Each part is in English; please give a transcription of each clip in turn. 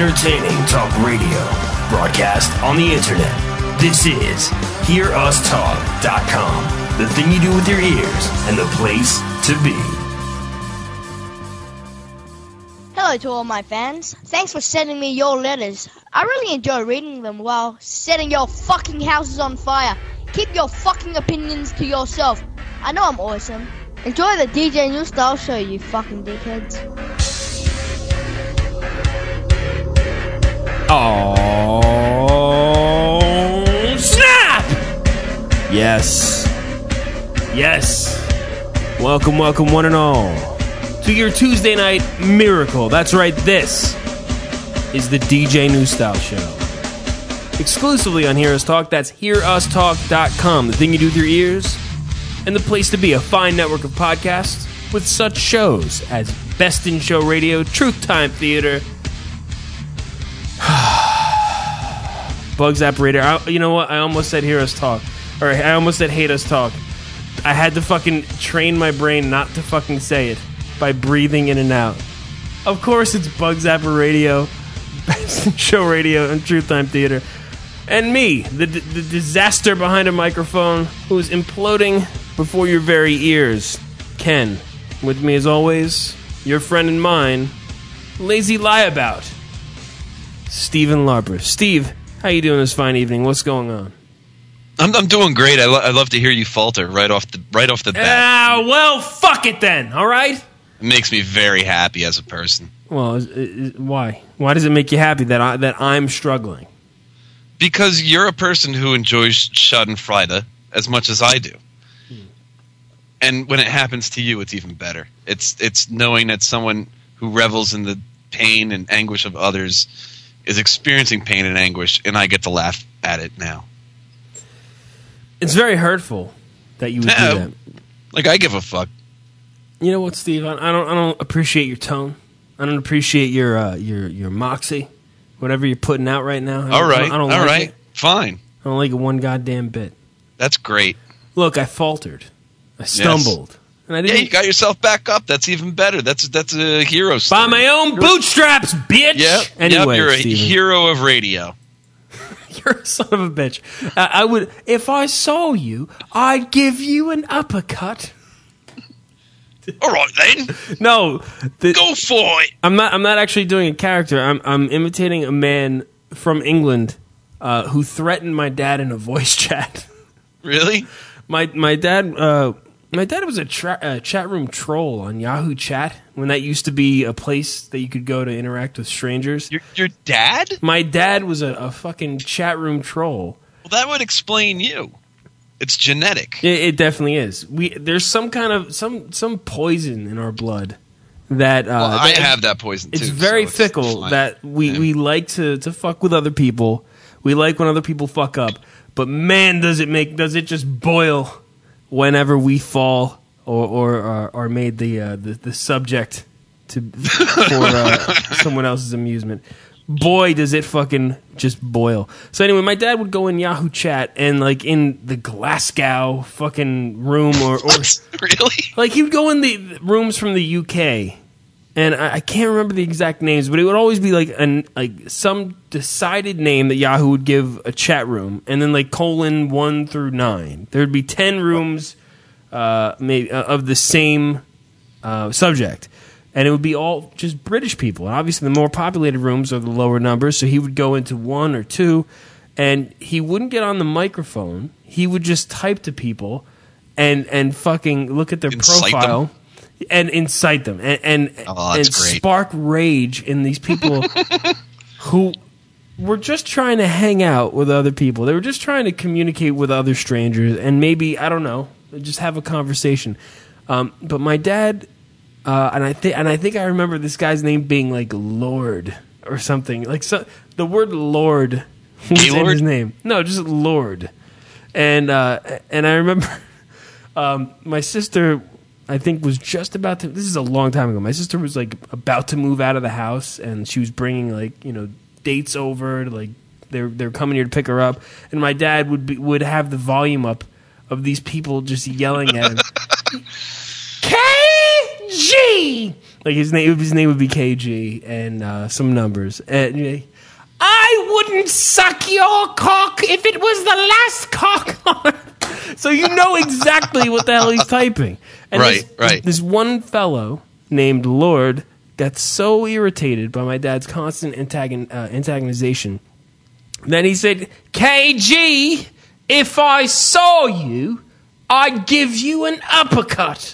Entertaining talk radio. Broadcast on the internet. This is HearUsTalk.com. The thing you do with your ears and the place to be. Hello to all my fans. Thanks for sending me your letters. I really enjoy reading them while setting your fucking houses on fire. Keep your fucking opinions to yourself. I know I'm awesome. Enjoy the DJ New Style show, you fucking dickheads. Oh, snap! Yes. Yes. Welcome, welcome, one and all, to your Tuesday night miracle. That's right, this is the DJ New Style show. Exclusively on Hear Us Talk. That's HearUsTalk.com. The thing you do with your ears and the place to be. A fine network of podcasts with such shows as Best in Show Radio, Truth Time Theater, Bugs Operator. You know what? I almost said Hear Us Talk. Or I almost said Hate Us Talk. I had to fucking train my brain not to fucking say it by breathing in and out. Of course, it's Bugs Zapper Radio, Best in Show Radio, and Truth Time Theater. And me, the disaster behind a microphone who is imploding before your very ears, Ken. With me as always, your friend and mine, Lazy Lieabout, Stephen Larper. Steve, how you doing this fine evening? What's going on? I'm doing great. I love to hear you falter right off the bat. Well, fuck it then. All right. It makes me very happy as a person. Well, why? Why does it make you happy that I'm struggling? Because you're a person who enjoys Schadenfreude as much as I do. And when it happens to you, it's even better. It's knowing that someone who revels in the pain and anguish of others is experiencing pain and anguish, and I get to laugh at it now. It's very hurtful that you would do that. Like, I give a fuck. You know what, Steve? I don't appreciate your tone. I don't appreciate your moxie, whatever you're putting out right now. All right, I don't like it. Fine. I don't like it one goddamn bit. That's great. Look, I faltered. I stumbled. Yes. And I didn't. Yeah, you got yourself back up. That's even better. That's a hero story. By my own bootstraps, bitch! Yep. Anyway, you're a Steven. Hero of radio. You're a son of a bitch. I would, if I saw you, I'd give you an uppercut. All right then. No, go for it. I'm not actually doing a character. I'm imitating a man from England who threatened my dad in a voice chat. Really? My dad was a chat room troll on Yahoo Chat when that used to be a place that you could go to interact with strangers. Your dad? My dad was a fucking chat room troll. Well, that would explain you. It's genetic. It definitely is. There's some kind of some poison in our blood that. I have that poison too. It's very fickle that we like to fuck with other people. We like when other people fuck up, but man, does it just boil whenever we fall or are made the subject for someone else's amusement. Boy, does it fucking just boil. So anyway, my dad would go in Yahoo Chat and like in the Glasgow fucking room or really? Like he would go in the rooms from the UK, and I can't remember the exact names, but it would always be like some decided name that Yahoo would give a chat room, and then like :1 through 9. There would be 10 rooms, maybe of the same subject. And it would be all just British people. And obviously, the more populated rooms are the lower numbers. So he would go into 1 or 2, and he wouldn't get on the microphone. He would just type to people and fucking look at their profile and incite them and spark rage in these people who were just trying to hang out with other people. They were just trying to communicate with other strangers and maybe, I don't know, just have a conversation. But my dad. And I think I remember this guy's name being like Lord or something. Like the word Lord was in his name. No, just Lord. And I remember my sister, I think, was just about to. This is a long time ago. My sister was like about to move out of the house, and she was bringing like dates over. To, like they're coming here to pick her up, and my dad would have the volume up of these people just yelling at him. KG Like his name would be KG and some numbers. And I wouldn't suck your cock if it was the last cock on it. So you know exactly what the hell he's typing. And Right. This one fellow named Lord got so irritated by my dad's constant antagonization that he said, KG, if I saw you, I'd give you an uppercut.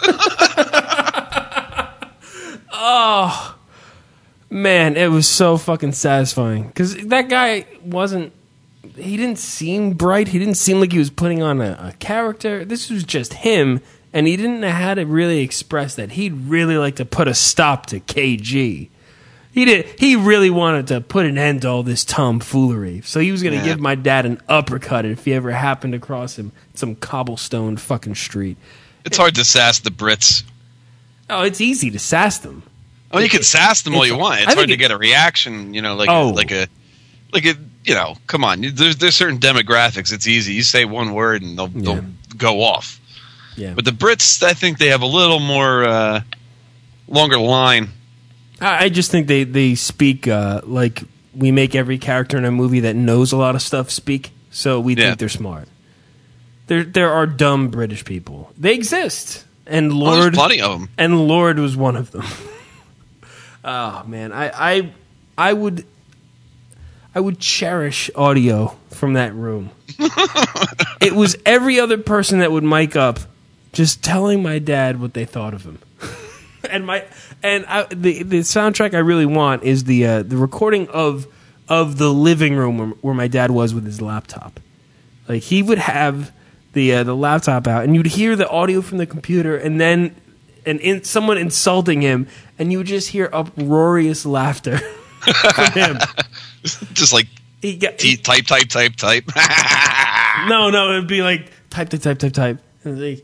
Oh, man, it was so fucking satisfying. Because that guy he didn't seem bright. He didn't seem like he was putting on a character. This was just him, and he didn't know how to really express that. He'd really like to put a stop to KG. He really wanted to put an end to all this tomfoolery. So he was going to give my dad an uppercut if he ever happened across him some cobblestone fucking street. It's hard to sass the Brits. Oh, it's easy to sass them. Oh, you can sass them all you want. It's hard to get a reaction, like a come on. There's certain demographics. It's easy. You say one word and they'll go off. Yeah. But the Brits, I think they have a little more longer line. I just think they speak like we make every character in a movie that knows a lot of stuff speak, so we think they're smart. There are dumb British people. They exist, and Lord, there's plenty of them. And Lord was one of them. Oh man, I would cherish audio from that room. It was every other person that would mic up, just telling my dad what they thought of him. The soundtrack I really want is the recording of the living room where my dad was with his laptop. Like he would have the laptop out, and you'd hear the audio from the computer, and then someone insulting him, and you would just hear uproarious laughter from him. Just like type. No, it'd be like type. And like,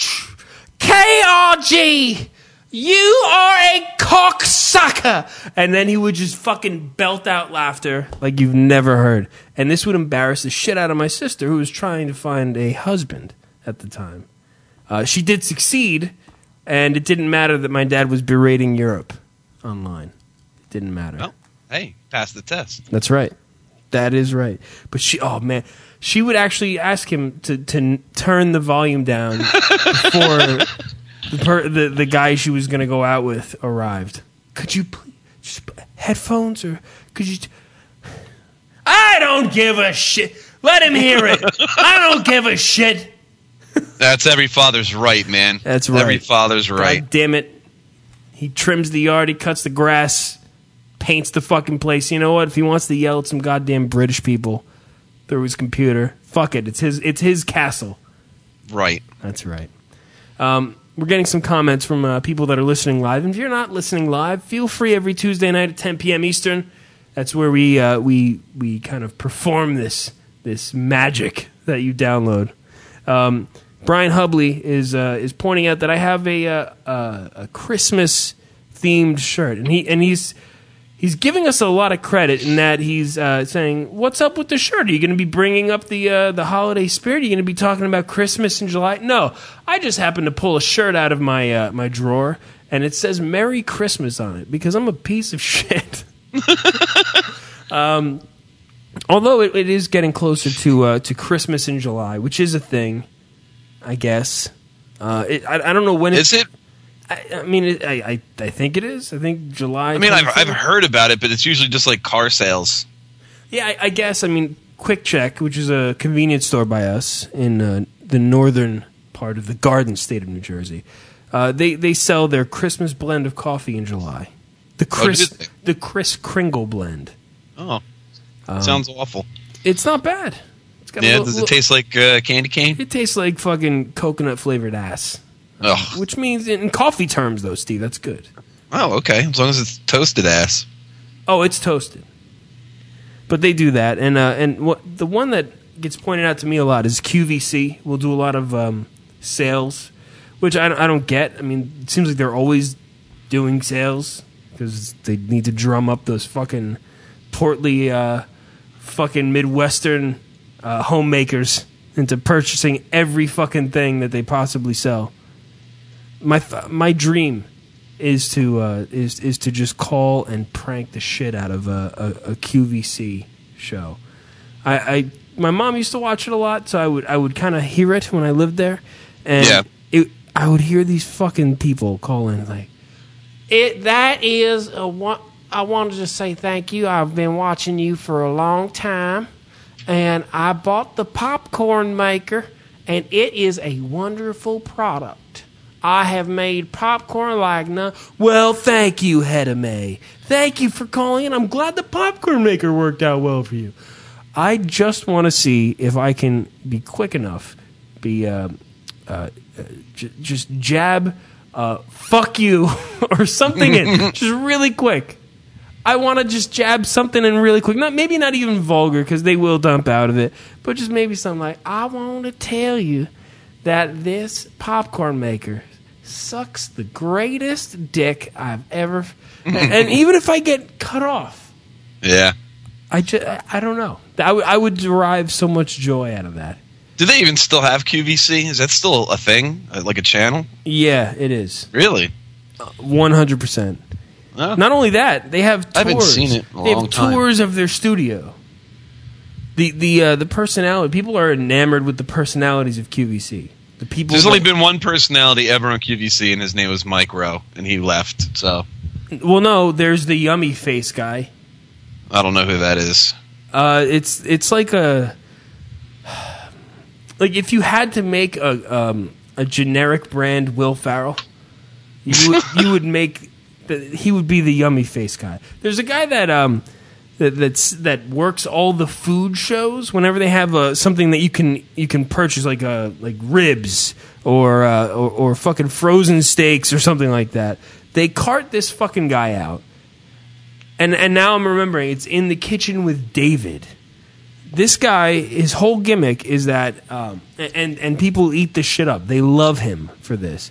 KRG, you are a cocksucker! And then he would just fucking belt out laughter like you've never heard. And this would embarrass the shit out of my sister, who was trying to find a husband at the time. She did succeed, and it didn't matter that my dad was berating Europe online. It didn't matter. Well, hey, passed the test. That's right. That is right. But she would actually ask him to turn the volume down before the guy she was going to go out with arrived. Could you please just headphones, or could you? I don't give a shit. Let him hear it. I don't give a shit. That's every father's right, man. That's right. Every father's right. God damn it. He trims the yard. He cuts the grass. Paints the fucking place. You know what? If he wants to yell at some goddamn British people through his computer, fuck it. It's his castle. Right. That's right. We're getting some comments from people that are listening live. And if you're not listening live, feel free every Tuesday night at 10 p.m. Eastern. That's where we kind of perform this magic that you download. Brian Hubley is pointing out that I have a Christmas themed shirt, and he's giving us a lot of credit in that he's saying, "What's up with the shirt? Are you going to be bringing up the holiday spirit? Are you going to be talking about Christmas in July?" No, I just happened to pull a shirt out of my my drawer, and it says "Merry Christmas" on it because I'm a piece of shit. Although it is getting closer to Christmas in July, which is a thing, I guess. I don't know when is it. I mean, I think it is. I think July. I mean, I've heard about it, but it's usually just like car sales. Yeah, I guess. I mean, Quick Check, which is a convenience store by us in the northern part of the Garden State of New Jersey, they sell their Christmas blend of coffee in July. The Kris Kringle blend. Oh, sounds awful. It's not bad. It's got does it taste like candy cane? It tastes like fucking coconut flavored ass. Which means, in coffee terms, though, Steve, that's good. Oh, okay. As long as it's toasted ass. Oh, it's toasted. But they do that, and the one that gets pointed out to me a lot is QVC. We'll do a lot of sales, which I don't get. I mean, it seems like they're always doing sales because they need to drum up those fucking portly, fucking Midwestern homemakers into purchasing every fucking thing that they possibly sell. My dream is to just call and prank the shit out of a QVC show. My mom used to watch it a lot, so I would kind of hear it when I lived there, and I would hear these fucking people call in like, I wanted to say thank you. I've been watching you for a long time, and I bought the popcorn maker, and it is a wonderful product. I have made popcorn like none. Well, thank you, Hedda May. Thank you for calling in. I'm glad the popcorn maker worked out well for you. I just want to see if I can be quick enough, just jab, fuck you, or something in, just really quick. I want to just jab something in really quick. Maybe not even vulgar, because they will dump out of it, but just maybe something like, I want to tell you that this popcorn maker sucks the greatest dick I've ever... and even if I get cut off... Yeah. I don't know. I would derive so much joy out of that. Do they even still have QVC? Is that still a thing? Like a channel? Yeah, it is. Really? 100%. Not only that, they have tours. I haven't seen it in a long time. They have tours of their studio. The personality, people are enamored with the personalities of QVC. The people. There's only been one personality ever on QVC, and his name was Mike Rowe, and he left. So. Well, no, there's the yummy face guy. I don't know who that is. It's like a if you had to make a generic brand Will Ferrell, you would make. He would be the yummy face guy. There's a guy that works all the food shows. Whenever they have something that you can purchase, like ribs or fucking frozen steaks or something like that, they cart this fucking guy out. And now I'm remembering, it's In the Kitchen with David. This guy, his whole gimmick is that, and people eat this shit up. They love him for this.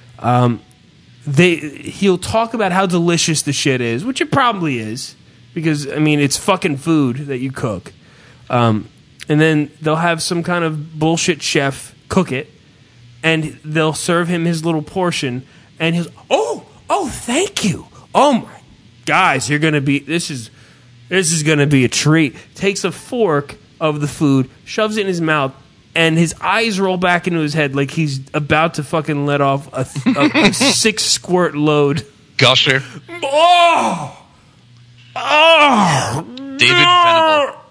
He'll talk about how delicious the shit is, which it probably is, because I mean it's fucking food that you cook, and then they'll have some kind of bullshit chef cook it, and they'll serve him his little portion, and he'll thank you, oh my guys, this is gonna be a treat. Takes a fork of the food, shoves it in his mouth. And his eyes roll back into his head like he's about to fucking let off a 6 squirt load. Gusher. Oh! David Venable.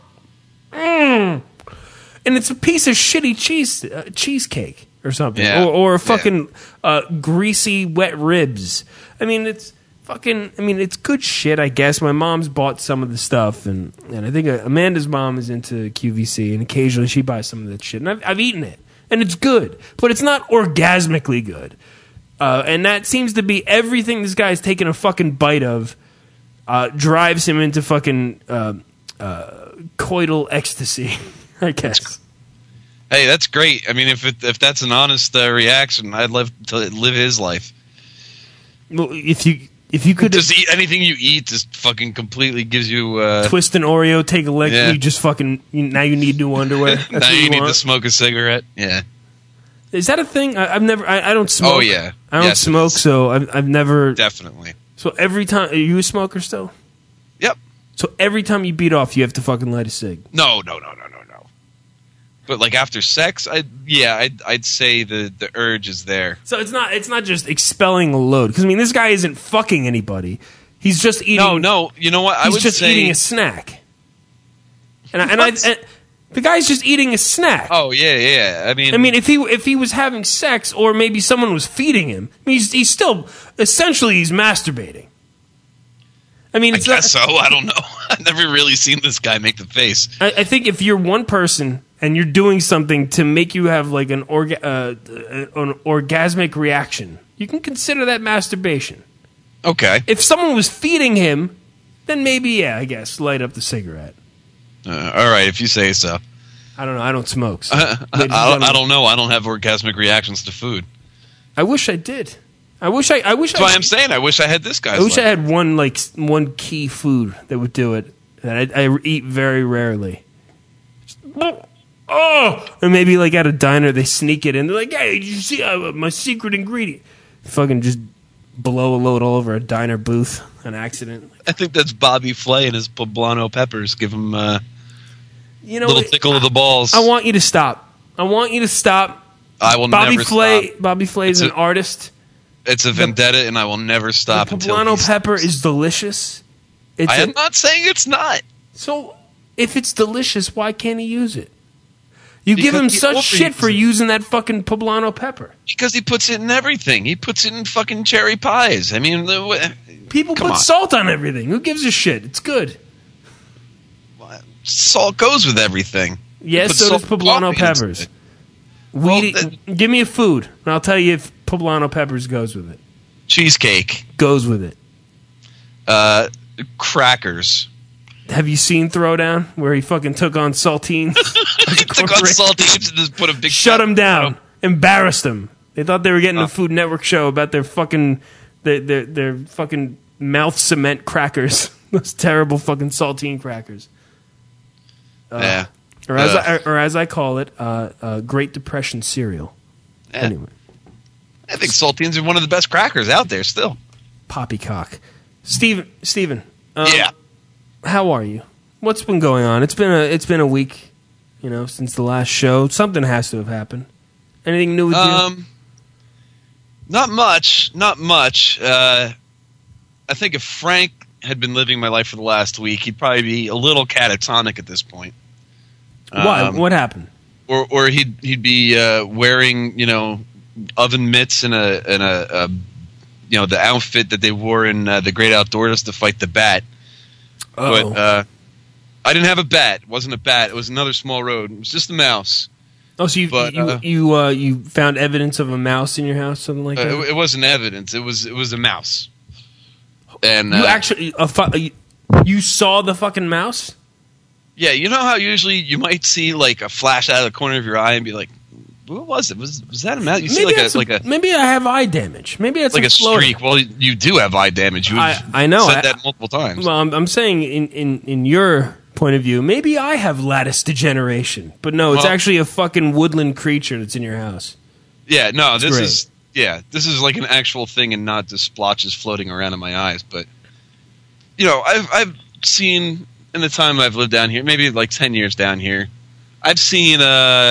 And it's a piece of shitty cheesecake or something. Yeah. Or a fucking greasy wet ribs. I mean, it's good shit, I guess. My mom's bought some of the stuff, and I think Amanda's mom is into QVC, and occasionally she buys some of that shit. And I've eaten it, and it's good, but it's not orgasmically good. And that seems to be everything this guy's taken a fucking bite of, drives him into fucking coital ecstasy, I guess. Hey, that's great. I mean, if that's an honest reaction, I'd love to live his life. Well, if you could just eat anything you eat, just fucking completely gives you twist an Oreo, take a lick, you just fucking now you need new underwear. That's now you need to smoke a cigarette. Yeah, is that a thing? I've never. I don't smoke. Oh yeah, I don't smoke, so I've never. Definitely. So every time, are you a smoker still? Yep. So every time you beat off, you have to fucking light a cig. No. But like after sex, I'd say the urge is there. So it's not just expelling a load, because I mean this guy isn't fucking anybody. He's just eating. No. You know what? He's just eating a snack. And the guy's just eating a snack. Oh yeah. I mean, if he was having sex, or maybe someone was feeding him, I mean, he's still essentially he's masturbating. I mean, I guess so. I don't know. I've never really seen this guy make the face. I think if you're one person and you're doing something to make you have like an orgasmic reaction, you can consider that masturbation. Okay. If someone was feeding him, then maybe, I guess, light up the cigarette. All right, if you say so. I don't know. I don't smoke. So I don't know. I don't have orgasmic reactions to food. I wish I did. That's why I'm saying I wish I had this guy's I wish I had one key food that would do it that I eat very rarely. And maybe like at a diner they sneak it in. They're like, "Hey, did you see my secret ingredient?" Fucking just blow a load all over a diner booth, an accident. I think that's Bobby Flay and his poblano peppers. Give him You know, little tickle of the balls. I want you to stop. I want you to stop. I will never stop. Bobby Flay is an artist. It's a vendetta, and I will never stop The until poblano pepper is delicious. I am not saying it's not. So, if it's delicious, why can't he use it? You give him Because he such shit for using that fucking poblano pepper. Because he puts it in everything. He puts it in fucking cherry pies. I mean, People put salt on everything. Who gives a shit? It's good. Salt goes with everything. Yes, so does poblano peppers. Give me a food, and I'll tell you if poblano peppers goes with it. Cheesecake. Goes with it. Crackers. Have you seen Throwdown, where he fucking took on saltines? He took on saltines and just put a big... Shut him down. Embarrassed him. They thought they were getting a Food Network show about their fucking... Their fucking mouth cement crackers. Those terrible fucking saltine crackers. Yeah. Or as I call it, Great Depression cereal. Yeah. Anyway. I think saltines are one of the best crackers out there still. Poppycock. Steven. Yeah. How are you? What's been going on? It's been a week, since the last show. Something has to have happened. Anything new with you? Not much. I think if Frank had been living my life for the last week, he'd probably be a little catatonic at this point. Why? What happened? Or he'd be wearing oven mitts and a the outfit that they wore in The Great Outdoors to fight the bat. Uh-oh. But I didn't have a bat. It wasn't a bat. It was another small rodent. It was just a mouse. Oh, so you found evidence of a mouse in your house, something like that? It wasn't evidence. It was a mouse. And you actually you saw the fucking mouse? Yeah, you know how usually you might see like a flash out of the corner of your eye and be like, "What was it? Was that a mouse?" You see maybe I have eye damage. Maybe it's like a streak. Well, you do have eye damage. I know. Said that multiple times. Well, I'm saying in your point of view, maybe I have lattice degeneration, but no, it's actually a fucking woodland creature that's in your house. Yeah, no, this is like an actual thing and not just splotches floating around in my eyes. But I've seen in the time I've lived down here, maybe like 10 years down here, I've seen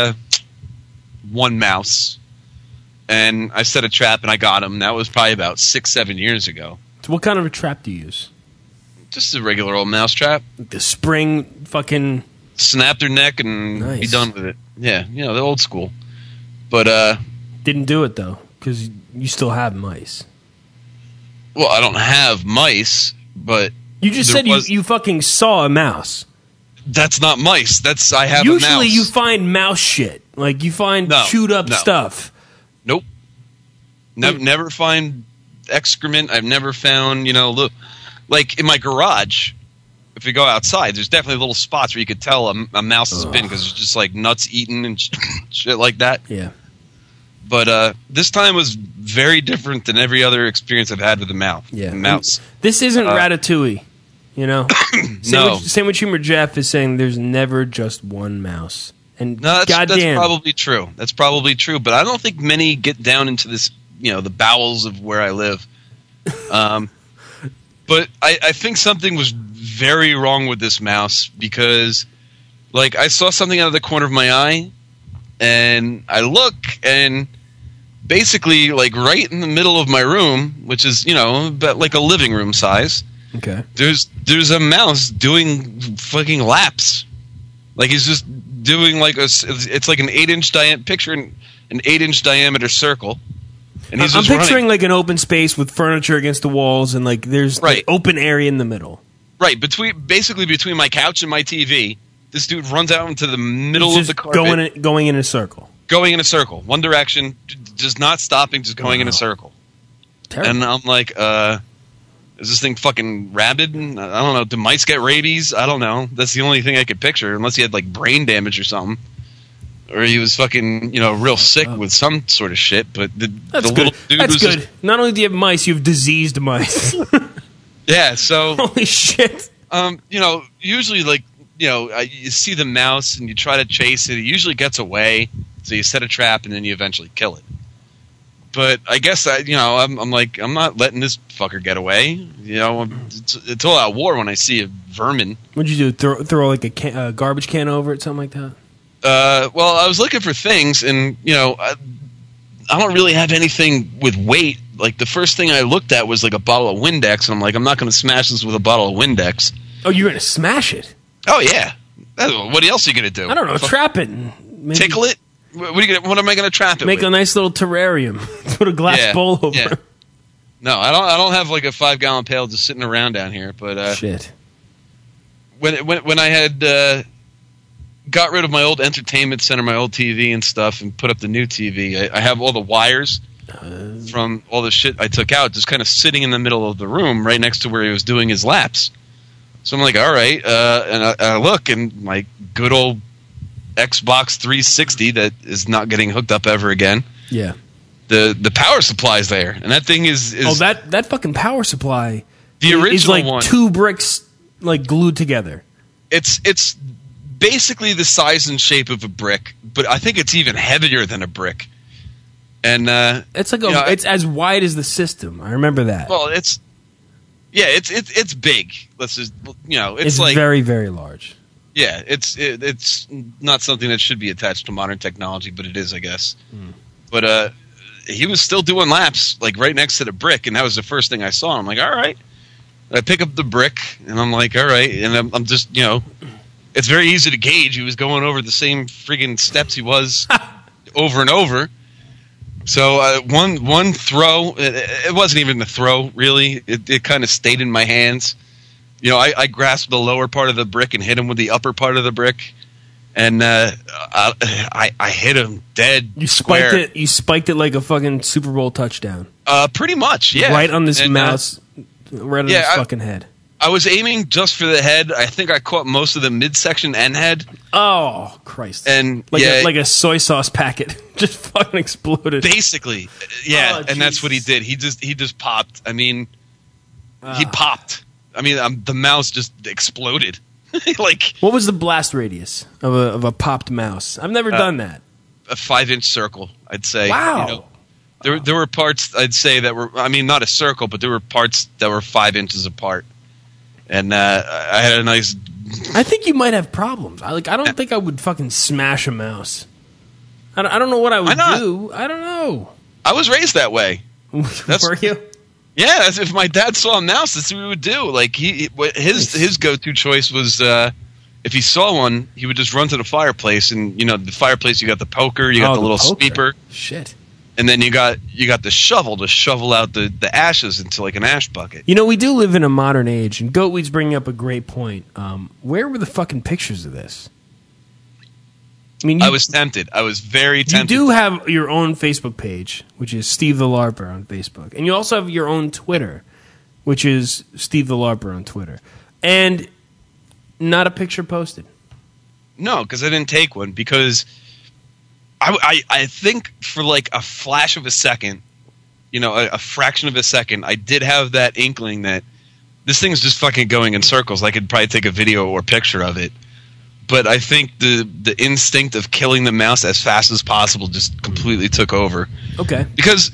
one mouse, and I set a trap and I got him. That was probably about 6-7 years ago. So what kind of a trap do you use? Just a regular old mouse trap. The spring fucking... Snap their neck and be done with it. Yeah, the old school. But, didn't do it, though, because you still have mice. Well, I don't have mice, but... You just said you fucking saw a mouse. That's not mice. I have Usually a mouse. you find mouse shit. Like, you find chewed up stuff. Nope. Never find excrement. I've never found, like in my garage, if you go outside, there's definitely little spots where you could tell a mouse has been because there's just like nuts eaten and shit like that. Yeah. But this time was very different than every other experience I've had with a mouse. Yeah. Mouse. This isn't Ratatouille, No. Sandwich Humor Jeff is saying there's never just one mouse. And no, that's probably true. That's probably true. But I don't think many get down into this, the bowels of where I live. But I think something was very wrong with this mouse because, like, I saw something out of the corner of my eye, and I look, and basically, like, right in the middle of my room, which is, about like a living room size, okay, there's a mouse doing fucking laps. Like, he's just doing like it's like an 8-inch an 8-inch diameter circle. And he's I'm just picturing running. like an open space with furniture against the walls and like there's an open area in the middle. Right, between my couch and my TV, this dude runs out into the middle of the carpet. Going in a circle. Going in a circle. One direction, just not stopping, just going in a circle. Terrible. And I'm like, is this thing fucking rabid? I don't know. Do mice get rabies? I don't know. That's the only thing I could picture, unless he had like brain damage or something. Or he was fucking, real sick with some sort of shit. But the little dude was good. Just, not only do you have mice, you have diseased mice. yeah, so... Holy shit. Usually, like, you see the mouse and you try to chase it. It usually gets away. So you set a trap and then you eventually kill it. But I guess I'm like, I'm not letting this fucker get away. You know, it's all out war when I see a vermin. What'd you do? Throw like a garbage can over it, something like that? Well, I was looking for things, and I don't really have anything with weight. Like the first thing I looked at was like a bottle of Windex, and I'm like, I'm not going to smash this with a bottle of Windex. Oh, you're going to smash it? Oh yeah. What else are you going to do? I don't know. Trap it. Maybe tickle it. What am I going to trap it Make with? a nice little terrarium. Put a glass bowl over. Yeah. No, I don't have like a 5-gallon pail just sitting around down here. But shit. When I had got rid of my old entertainment center, my old TV and stuff, and put up the new TV, I have all the wires from all the shit I took out just kind of sitting in the middle of the room, right next to where he was doing his laps. So I'm like, all right, and I look, and my good old Xbox 360 that is not getting hooked up ever again. Yeah. The power supply's there, and that thing is that fucking power supply. The original is like one. 2 bricks like glued together. It's basically the size and shape of a brick, but I think it's even heavier than a brick. And it's like it's as wide as the system. I remember that. Well, it's big. Let's just it's like very, very large. Yeah, it's not something that should be attached to modern technology, but it is, I guess. But he was still doing laps like right next to the brick, and that was the first thing I saw. I'm like, all right. I pick up the brick, and I'm like, all right, and I'm just it's very easy to gauge. He was going over the same friggin' steps he was over and over. So one throw, it wasn't even a throw, really. It kind of stayed in my hands. I grasped the lower part of the brick and hit him with the upper part of the brick, and I hit him dead. You spiked it. You spiked it like a fucking Super Bowl touchdown. Pretty much, yeah. Right on this mouse, right on his fucking head. I was aiming just for the head. I think I caught most of the midsection and head. Oh Christ! And like a soy sauce packet just fucking exploded. Basically, yeah. And that's what he did. He just popped. I mean, he popped. I mean, the mouse just exploded. Like, what was the blast radius of a popped mouse? I've never done that. A 5-inch circle, I'd say. Wow. There were parts I'd say that were, I mean, not a circle, but there were parts that were 5 inches apart. And I had a nice. I think you might have problems. I don't think I would fucking smash a mouse. I don't know what I would do. I don't know. I was raised that way. Were you? Yeah, as if my dad saw a mouse, that's what he would do. Like his go-to choice was if he saw one, he would just run to the fireplace, and the fireplace, you got the poker, you got the little sweeper, shit, and then you got the shovel to shovel out the ashes into like an ash bucket. We do live in a modern age, and Goatweed's bringing up a great point. Where were the fucking pictures of this? I mean, I was tempted. I was very tempted. You do have your own Facebook page, which is Steve the LARPer on Facebook. And you also have your own Twitter, which is Steve the LARPer on Twitter. And not a picture posted. No, because I didn't take one. Because I think for like a flash of a second, a fraction of a second, I did have that inkling that this thing's just fucking going in circles. I could probably take a video or picture of it. But I think the instinct of killing the mouse as fast as possible just completely took over. Okay. Because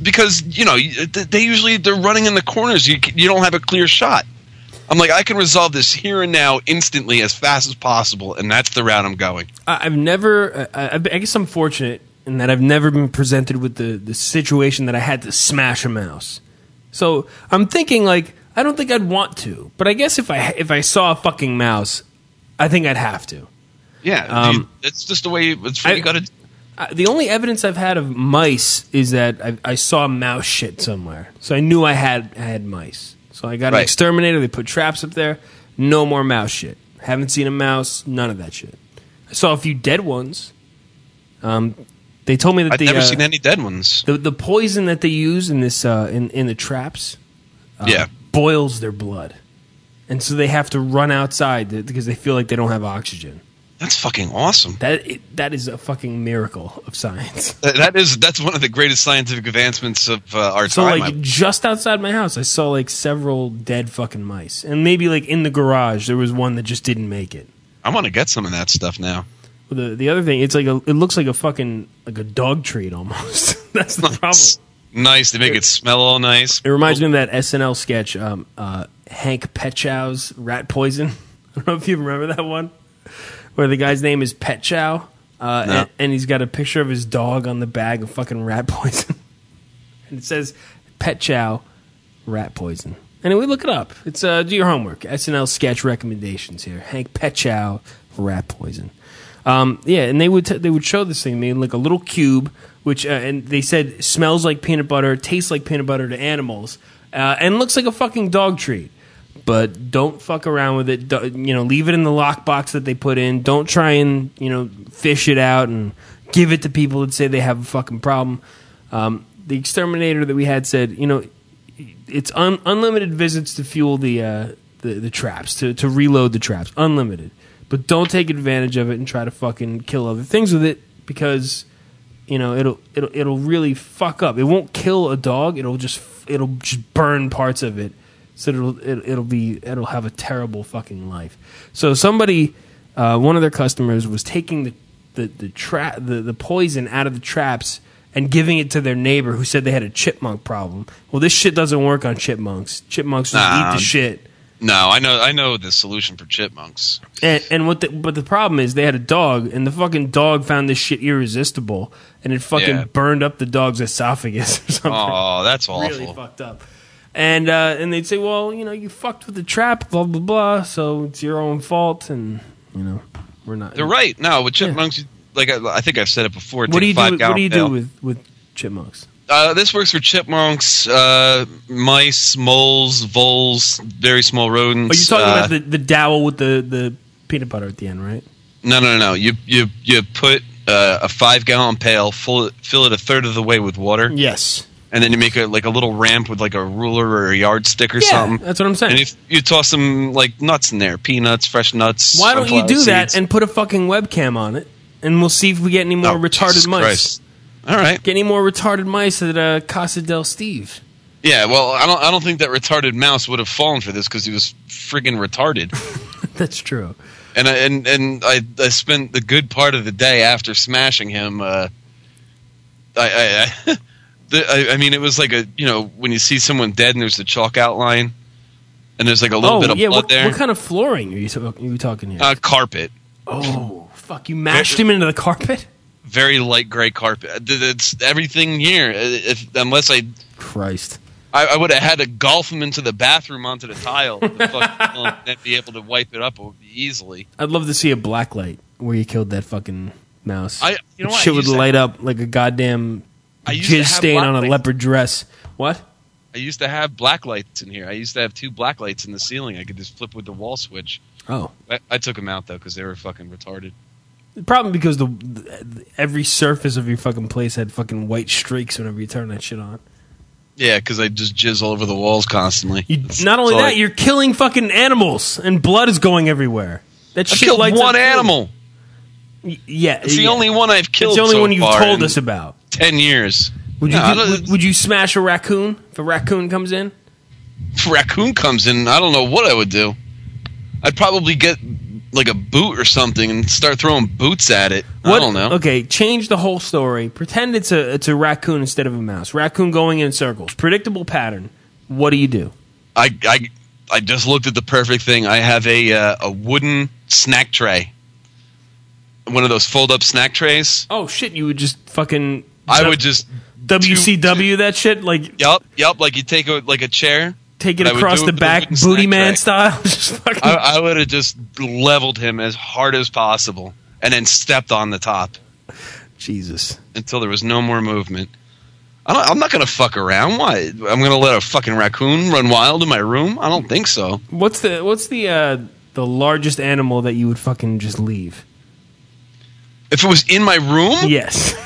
they're running in the corners. You don't have a clear shot. I'm like, I can resolve this here and now instantly as fast as possible, and that's the route I'm going. I've never. I guess I'm fortunate in that I've never been presented with the situation that I had to smash a mouse. So I'm thinking like I don't think I'd want to, but I guess if I saw a fucking mouse, I think I'd have to. Yeah, it's just the way you got to. The only evidence I've had of mice is that I saw mouse shit somewhere, so I knew I had mice. So I got an exterminator. They put traps up there. No more mouse shit. Haven't seen a mouse. None of that shit. I saw a few dead ones. They told me that I've never seen any dead ones. The poison that they use in this in the traps, boils their blood, and so they have to run outside because they feel like they don't have oxygen. That's fucking awesome. That is a fucking miracle of science. That's one of the greatest scientific advancements of our time. So like just outside my house, I saw like several dead fucking mice, and maybe like in the garage there was one that just didn't make it. I want to get some of that stuff now. The other thing, it's like it looks like a fucking like a dog treat almost. That's the problem. Nice. They make it smell all nice. It reminds me of that SNL sketch, Hank Petchow's Rat Poison. I don't know if you remember that one, where the guy's name is Pet Chow, No. and he's got a picture of his dog on the bag of fucking rat poison. And it says, Pet Chow, rat poison. Anyway, look it up. It's do your homework. SNL sketch recommendations here. Hank Pet Chow, rat poison. Yeah, and they would show this thing made like a little cube, which and they said smells like peanut butter, tastes like peanut butter to animals, and looks like a fucking dog treat. But don't fuck around with it. Leave it in the lockbox that they put in. Don't try and fish it out and give it to people that say they have a fucking problem. The exterminator that we had said, it's unlimited visits to fuel the traps, to reload the traps, unlimited. But don't take advantage of it and try to fucking kill other things with it, because it'll really fuck up. It won't kill a dog. It'll just burn parts of it, so it'll have a terrible fucking life. So somebody, one of their customers, was taking the poison out of the traps and giving it to their neighbor who said they had a chipmunk problem. Well, this shit doesn't work on chipmunks. Chipmunks just eat the shit. No, I know the solution for chipmunks. But the problem is they had a dog, and the fucking dog found this shit irresistible, and it fucking burned up the dog's esophagus or something. Oh, that's awful. Really fucked up. And they'd say, well, you fucked with the trap, blah blah blah, so it's your own fault, and we're not. They're right. No, with chipmunks, like I think I've said it before. What do you do with chipmunks? This works for chipmunks, mice, moles, voles, very small rodents. Oh, you're talking about the dowel with the peanut butter at the end, right? No. You put a 5-gallon pail, fill it a third of the way with water. Yes. And then you make a little ramp with like a ruler or a yardstick or something. That's what I'm saying. And if you toss some like nuts in there, peanuts, fresh nuts. Why don't you do seeds. that and put a fucking webcam on it, and we'll see if we get any more retarded Jesus mice. Christ. All right. Get any more retarded mice at Casa del Steve? Yeah, well, I don't think that retarded mouse would have fallen for this because he was friggin' retarded. That's true. And I spent the good part of the day after smashing him. I mean, it was like when you see someone dead and there's the chalk outline, and there's like a little bit of blood there. What kind of flooring are you talking here? Carpet. Oh, fuck! You mashed him into the carpet. Very light gray carpet. It's everything here. Unless Christ. I would have had to golf him into the bathroom onto the tile and be able to wipe it up easily. I'd love to see a black light where you killed that fucking mouse. What? Shit would light up like a goddamn jizz stain on a leopard dress. What? I used to have black lights in here. I used to have 2 black lights in the ceiling. I could just flip with the wall switch. Oh. I took them out, though, because they were fucking retarded. Probably because every surface of your fucking place had fucking white streaks whenever you turn that shit on. Yeah, because I just jizz all over the walls constantly. Not only that, you're killing fucking animals, and blood is going everywhere. That shit killed lights one up animal. Yeah, it's the only one I've killed. It's the only so one you've far told in us about. 10 years. Would you smash a raccoon if a raccoon comes in? If a raccoon comes in, I don't know what I would do. I'd probably get like a boot or something and start throwing boots at it. I don't know. Okay, change the whole story. Pretend it's a raccoon instead of a mouse. Raccoon going in circles. Predictable pattern. What do you do? I just looked at the perfect thing. I have a wooden snack tray. One of those fold-up snack trays. Oh, shit. You would just fucking... I would just... WCW that shit? Like... Yup. Like you take a chair... Take it across the back, booty man style. I would have just leveled him as hard as possible, and then stepped on the top. Jesus! Until there was no more movement. I'm not going to fuck around. Why? I'm going to let a fucking raccoon run wild in my room? I don't think so. What's the largest animal that you would fucking just leave? If it was in my room? Yes.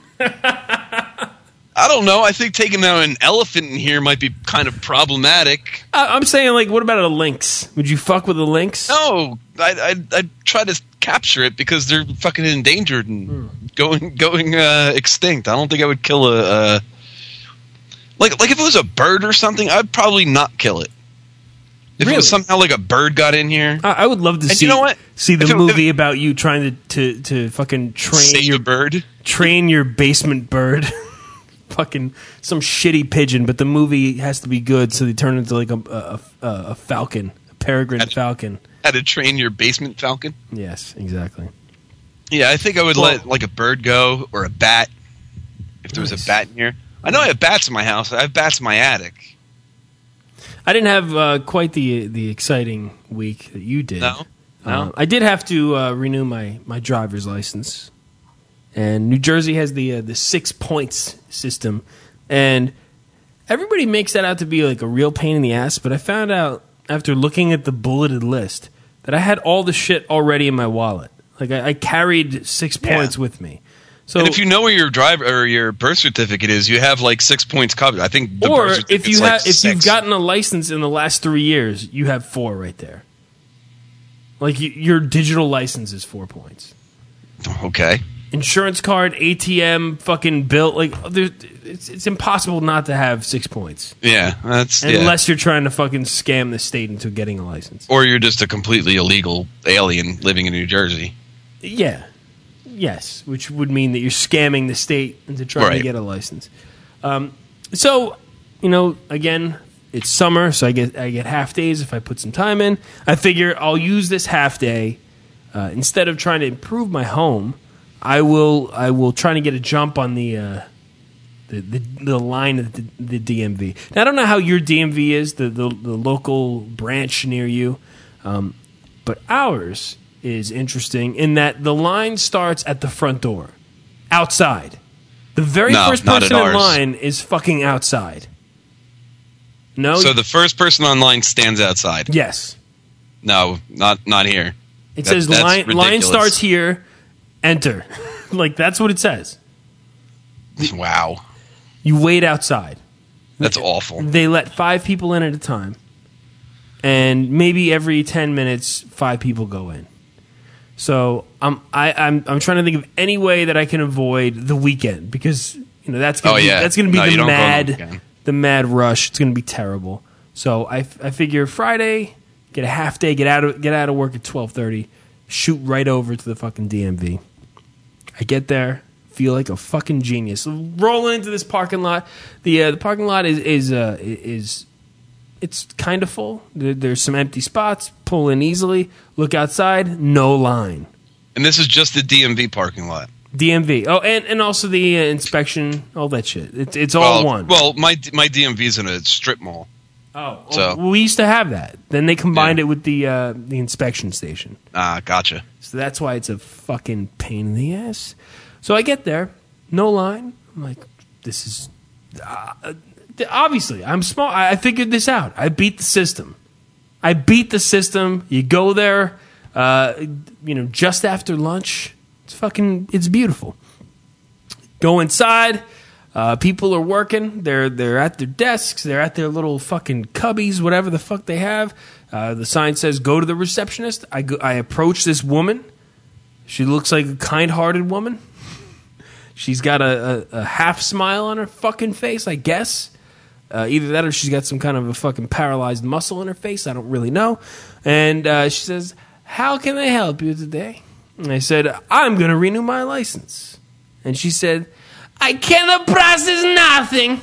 I don't know. I think taking out an elephant in here might be kind of problematic. I'm saying, like, what about a lynx? Would you fuck with a lynx? No, I'd try to capture it because they're fucking endangered and going extinct. I don't think I would kill a like if it was a bird or something. I'd probably not kill it. If it was somehow like a bird got in here, I would love to see. You know what? See the movie about you trying to fucking train your bird, train your basement bird. some shitty pigeon, but the movie has to be good, so they turn into like a falcon, a peregrine falcon. How to Train Your Basement Falcon? Yes, exactly. Yeah, I think I would let like a bird go or a bat if there was a bat in here. I know I have bats in my house. I have bats in my attic. I didn't have quite the exciting week that you did. No. I did have to renew my driver's license, and New Jersey has the 6 points system, and everybody makes that out to be like a real pain in the ass. But I found out after looking at the bulleted list that I had all the shit already in my wallet. Like I carried 6 points with me. So, and if you know where your your birth certificate is, you have like 6 points covered. I think the or birth certificate's if you've gotten a license in the last 3 years, you have 4 right there. Like your digital license is 4 points. Okay. Insurance card, ATM, fucking bill, like it's impossible not to have 6 points. Yeah, unless you're trying to fucking scam the state into getting a license, or you're just a completely illegal alien living in New Jersey. Yeah. Yes, which would mean that you're scamming the state into trying to get a license. So, again, it's summer, so I get half days if I put some time in. I figure I'll use this half day instead of trying to improve my home. I will try to get a jump on the line of the DMV. Now, I don't know how your DMV is, the local branch near you, but ours is interesting in that the line starts at the front door, outside. The very first person in line is fucking outside. No. So the first person on line stands outside. Yes. No, not here. It says line starts here, enter. Like that's what it says. Wow. You wait outside. That's awful. They let 5 people in at a time, and maybe every 10 minutes 5 people go in. So I'm trying to think of any way that I can avoid the weekend because that's gonna be the mad rush. It's gonna be terrible. So I figure Friday, get a half day, get out of work at 12:30, shoot right over to the fucking DMV. I get there, feel like a fucking genius. Roll into this parking lot. The parking lot is it's kind of full. There's some empty spots. Pull in easily. Look outside. No line. And this is just the DMV parking lot. DMV. Oh, and also the inspection. All that shit. It's all one. Well, my DMV's in a strip mall. Oh, so we used to have that. Then they combined it with the inspection station. Ah, gotcha. So that's why it's a fucking pain in the ass. So I get there. No line. I'm like, this is... obviously, I'm smart. I figured this out. I beat the system. You go there, just after lunch. It's beautiful. Go inside. People are working. They're at their desks. They're at their little fucking cubbies, whatever the fuck they have. The sign says, "Go to the receptionist." I approach this woman. She looks like a kind-hearted woman. She's got a half smile on her fucking face, I guess. Either that or she's got some kind of a fucking paralyzed muscle in her face. I don't really know. And she says, "How can I help you today?" And I said, "I'm going to renew my license." And she said, "I cannot process nothing."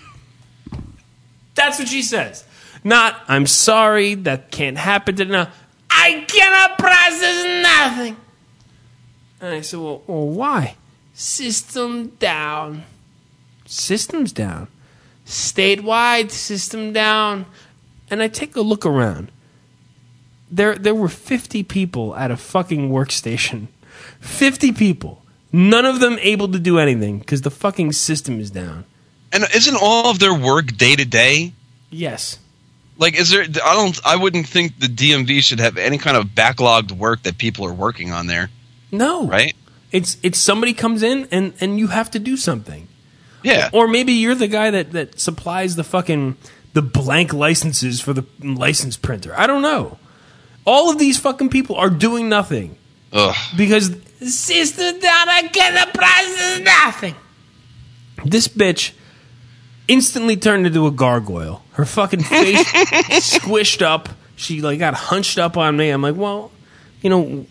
That's what she says. Not, "I'm sorry, that can't happen today." No, "I cannot process nothing." And I said, well, why? System down. System's down. Statewide, system down. And I take a look around. There were 50 people at a fucking workstation. 50 people. None of them able to do anything because the fucking system is down. And isn't all of their work day to day? Yes. Like, I wouldn't think the DMV should have any kind of backlogged work that people are working on there. No. Right? It's somebody comes in and you have to do something. Yeah. Or maybe you're the guy that supplies the blank licenses for the license printer. I don't know. All of these fucking people are doing nothing. Ugh. Because the system down, I cannot process nothing. This bitch instantly turned into a gargoyle. Her fucking face squished up. She got hunched up on me. I'm like, well,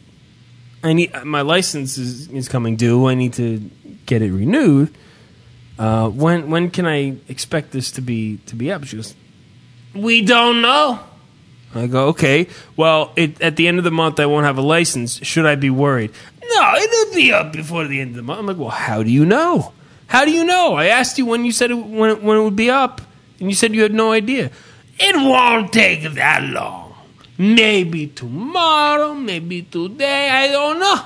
I need my license is coming due. I need to get it renewed. when can I expect this to be up? She goes, we don't know. I go, okay. Well, at the end of the month, I won't have a license. Should I be worried? No, it'll be up before the end of the month. I'm like, well, how do you know? How do you know? I asked you when you said when it would be up, and you said you had no idea. It won't take that long. Maybe tomorrow, maybe today. I don't know.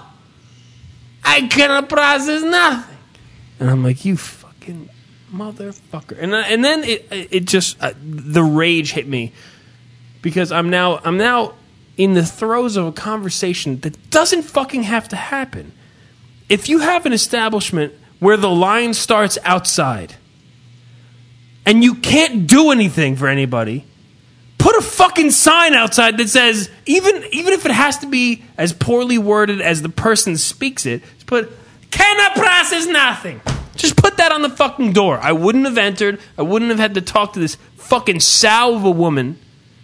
I cannot process nothing. And I'm like, you fucking motherfucker. And then it just the rage hit me because I'm now in the throes of a conversation that doesn't fucking have to happen. If you have an establishment where the line starts outside and you can't do anything for anybody, put a fucking sign outside that says, even if it has to be as poorly worded as the person speaks it, just put, cannot process nothing. Just put that on the fucking door. I wouldn't have entered. I wouldn't have had to talk to this fucking sow of a woman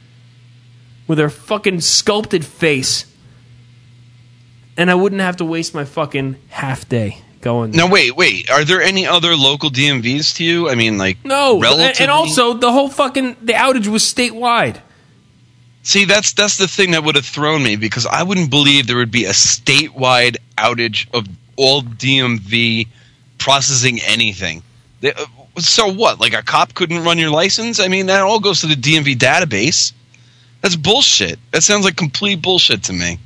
with her fucking sculpted face. And I wouldn't have to waste my fucking half day going. Now, wait. Are there any other local DMVs to you? I mean, like, no. relatively? And also, the whole fucking, the outage was statewide. See, that's the thing that would have thrown me, because I wouldn't believe there would be a statewide outage of all DMV processing anything. So what? Like, a cop couldn't run your license? I mean, that all goes to the DMV database. That's bullshit. That sounds like complete bullshit to me.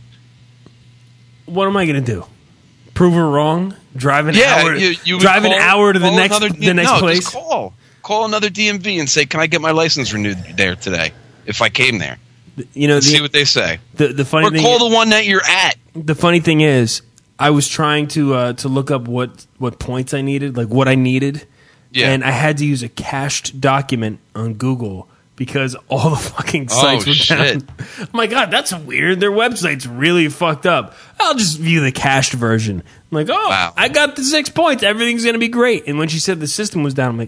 What am I going to do? Prove her wrong? Drive an hour? You drive an hour to the next place? Just call another DMV and say, "Can I get my license renewed there today?" If I came there, see what they say. The funny thing, call the one that you're at. The funny thing is, I was trying to look up what points I needed, like what I needed, and I had to use a cached document on Google. Because all the fucking sites were down. Oh my God, that's weird. Their website's really fucked up. I'll just view the cached version. I'm like, wow. I got the 6 points. Everything's going to be great. And when she said the system was down, I'm like,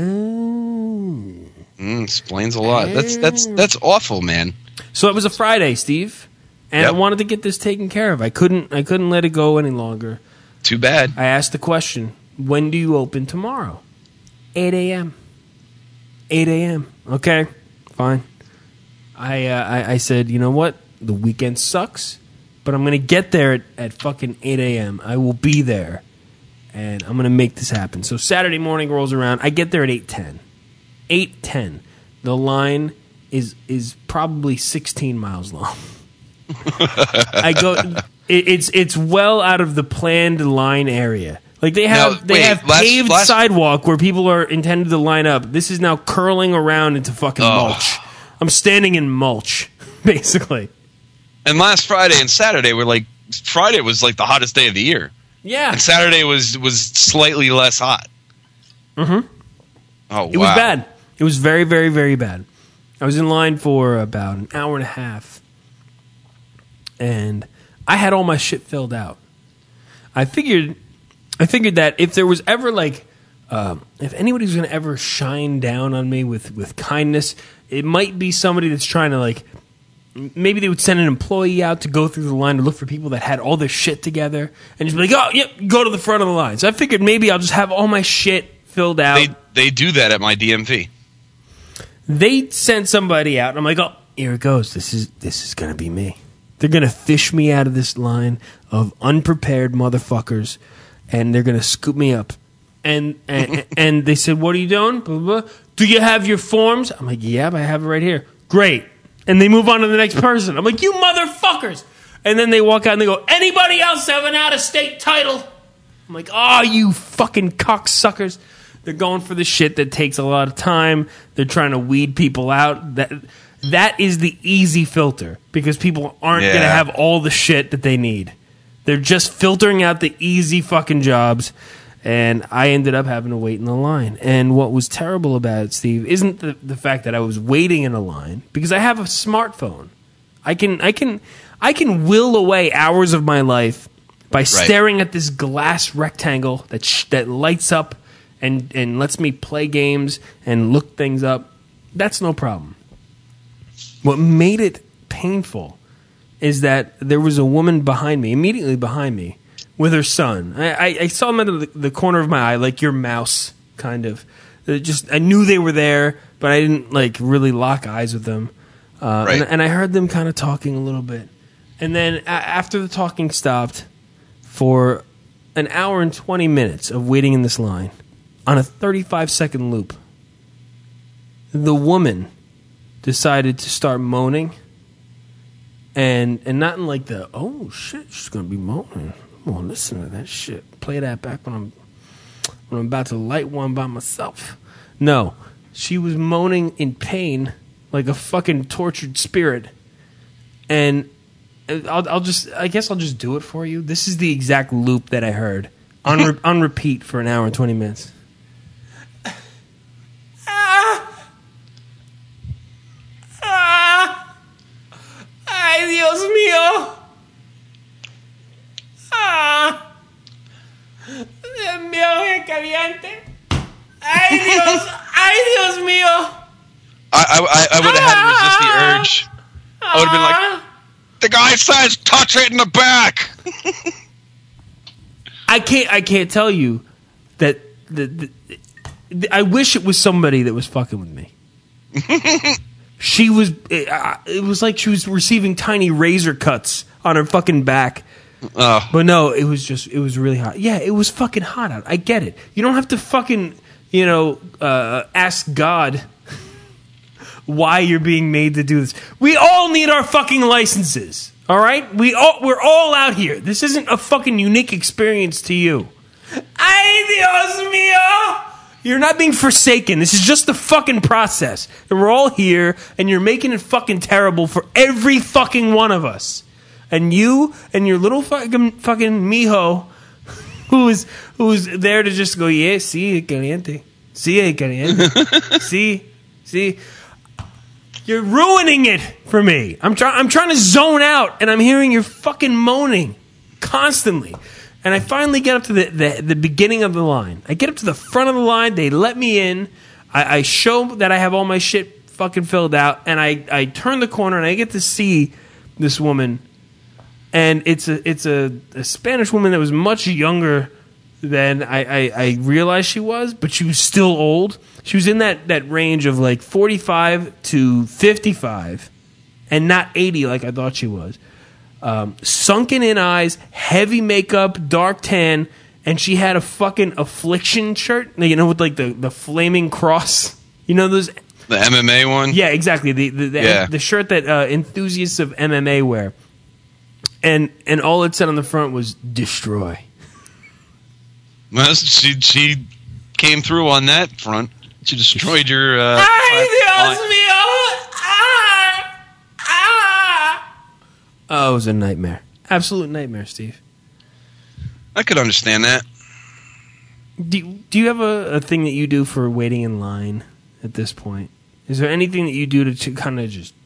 oh. Explains a lot. That's awful, man. So it was a Friday, Steve. And I wanted to get this taken care of. I couldn't let it go any longer. Too bad. I asked the question, when do you open tomorrow? 8 a.m. 8 a.m. Okay, fine. I said, you know what? The weekend sucks, but I'm going to get there at fucking 8 a.m. I will be there, and I'm going to make this happen. So Saturday morning rolls around. I get there at 8:10. 8:10. The line is probably 16 miles long. I go. It's well out of the planned line area. Like they have paved sidewalk where people are intended to line up. This is now curling around into fucking mulch. I'm standing in mulch, basically. And last Friday and Saturday were like, Friday was like the hottest day of the year. Yeah. And Saturday was slightly less hot. Mm-hmm. Oh, wow. It was bad. It was very, very, very bad. I was in line for about an hour and a half. And I had all my shit filled out. I figured that if there was ever if anybody was going to ever shine down on me with kindness, it might be somebody that's trying to maybe they would send an employee out to go through the line to look for people that had all their shit together and just be like, oh, yep, go to the front of the line. So I figured maybe I'll just have all my shit filled out. They do that at my DMV. They sent somebody out and I'm like, oh, here it goes. This is going to be me. They're going to fish me out of this line of unprepared motherfuckers. And they're going to scoop me up. And they said, what are you doing? Blah, blah, blah. Do you have your forms? I'm like, yeah, I have it right here. Great. And they move on to the next person. I'm like, you motherfuckers. And then they walk out and they go, anybody else have an out-of-state title? I'm like, oh, you fucking cocksuckers. They're going for the shit that takes a lot of time. They're trying to weed people out. That is the easy filter because people aren't going to have all the shit that they need. They're just filtering out the easy fucking jobs, and I ended up having to wait in the line. And what was terrible about it, Steve, isn't the fact that I was waiting in a line, because I have a smartphone. I can will away hours of my life by staring at this glass rectangle that lights up and lets me play games and look things up. That's no problem. What made it painful is that there was a woman immediately behind me, with her son. I saw him at the corner of my eye, like your mouse kind of. I knew they were there, but I didn't like really lock eyes with them. Right. And I heard them kind of talking a little bit. And then after the talking stopped, for an hour and 20 minutes of waiting in this line on a 35-second loop, the woman decided to start moaning. And not in like the, oh shit, she's going to be moaning. I'm going to listen to that shit. Play that back when I'm about to light one by myself. No, she was moaning in pain like a fucking tortured spirit. And I guess I'll just do it for you. This is the exact loop that I heard on repeat for an hour and 20 minutes. Ay, Dios mío. Dios mío, qué caliente. Ay, Dios mío. I would have had to resist the urge. I would have been like, the guy says touch it in the back. I can't tell you that I wish it was somebody that was fucking with me. She was. It was like she was receiving tiny razor cuts on her fucking back. Oh. But no, it was really hot. Yeah, it was fucking hot out. I get it. You don't have to fucking, ask God why you're being made to do this. We all need our fucking licenses. All right? We're all out here. This isn't a fucking unique experience to you. Ay, Dios mío! You're not being forsaken. This is just the fucking process. And we're all here, and you're making it fucking terrible for every fucking one of us. And you and your little fucking mijo, who's there to just go, yeah, sí, caliente. Sí, caliente. Sí. You're ruining it for me. I'm trying to zone out, and I'm hearing your fucking moaning constantly. And I finally get up to the beginning of the line. I get up to the front of the line. They let me in. I show that I have all my shit fucking filled out, and I turn the corner, and I get to see this woman. And it's a Spanish woman that was much younger than I realized she was, but she was still old. She was in that range of like 45 to 55, and not 80 like I thought she was. Sunken in eyes, heavy makeup, dark tan, and she had a fucking Affliction shirt, with like the flaming cross. Those. The MMA one? Yeah, exactly. The shirt that enthusiasts of MMA wear. And all it said on the front was destroy. Well, she came through on that front. She destroyed your. Ay, Dios mío! Oh, it was a nightmare. Absolute nightmare, Steve. I could understand that. Do you have a thing that you do for waiting in line at this point? Is there anything that you do to kind of just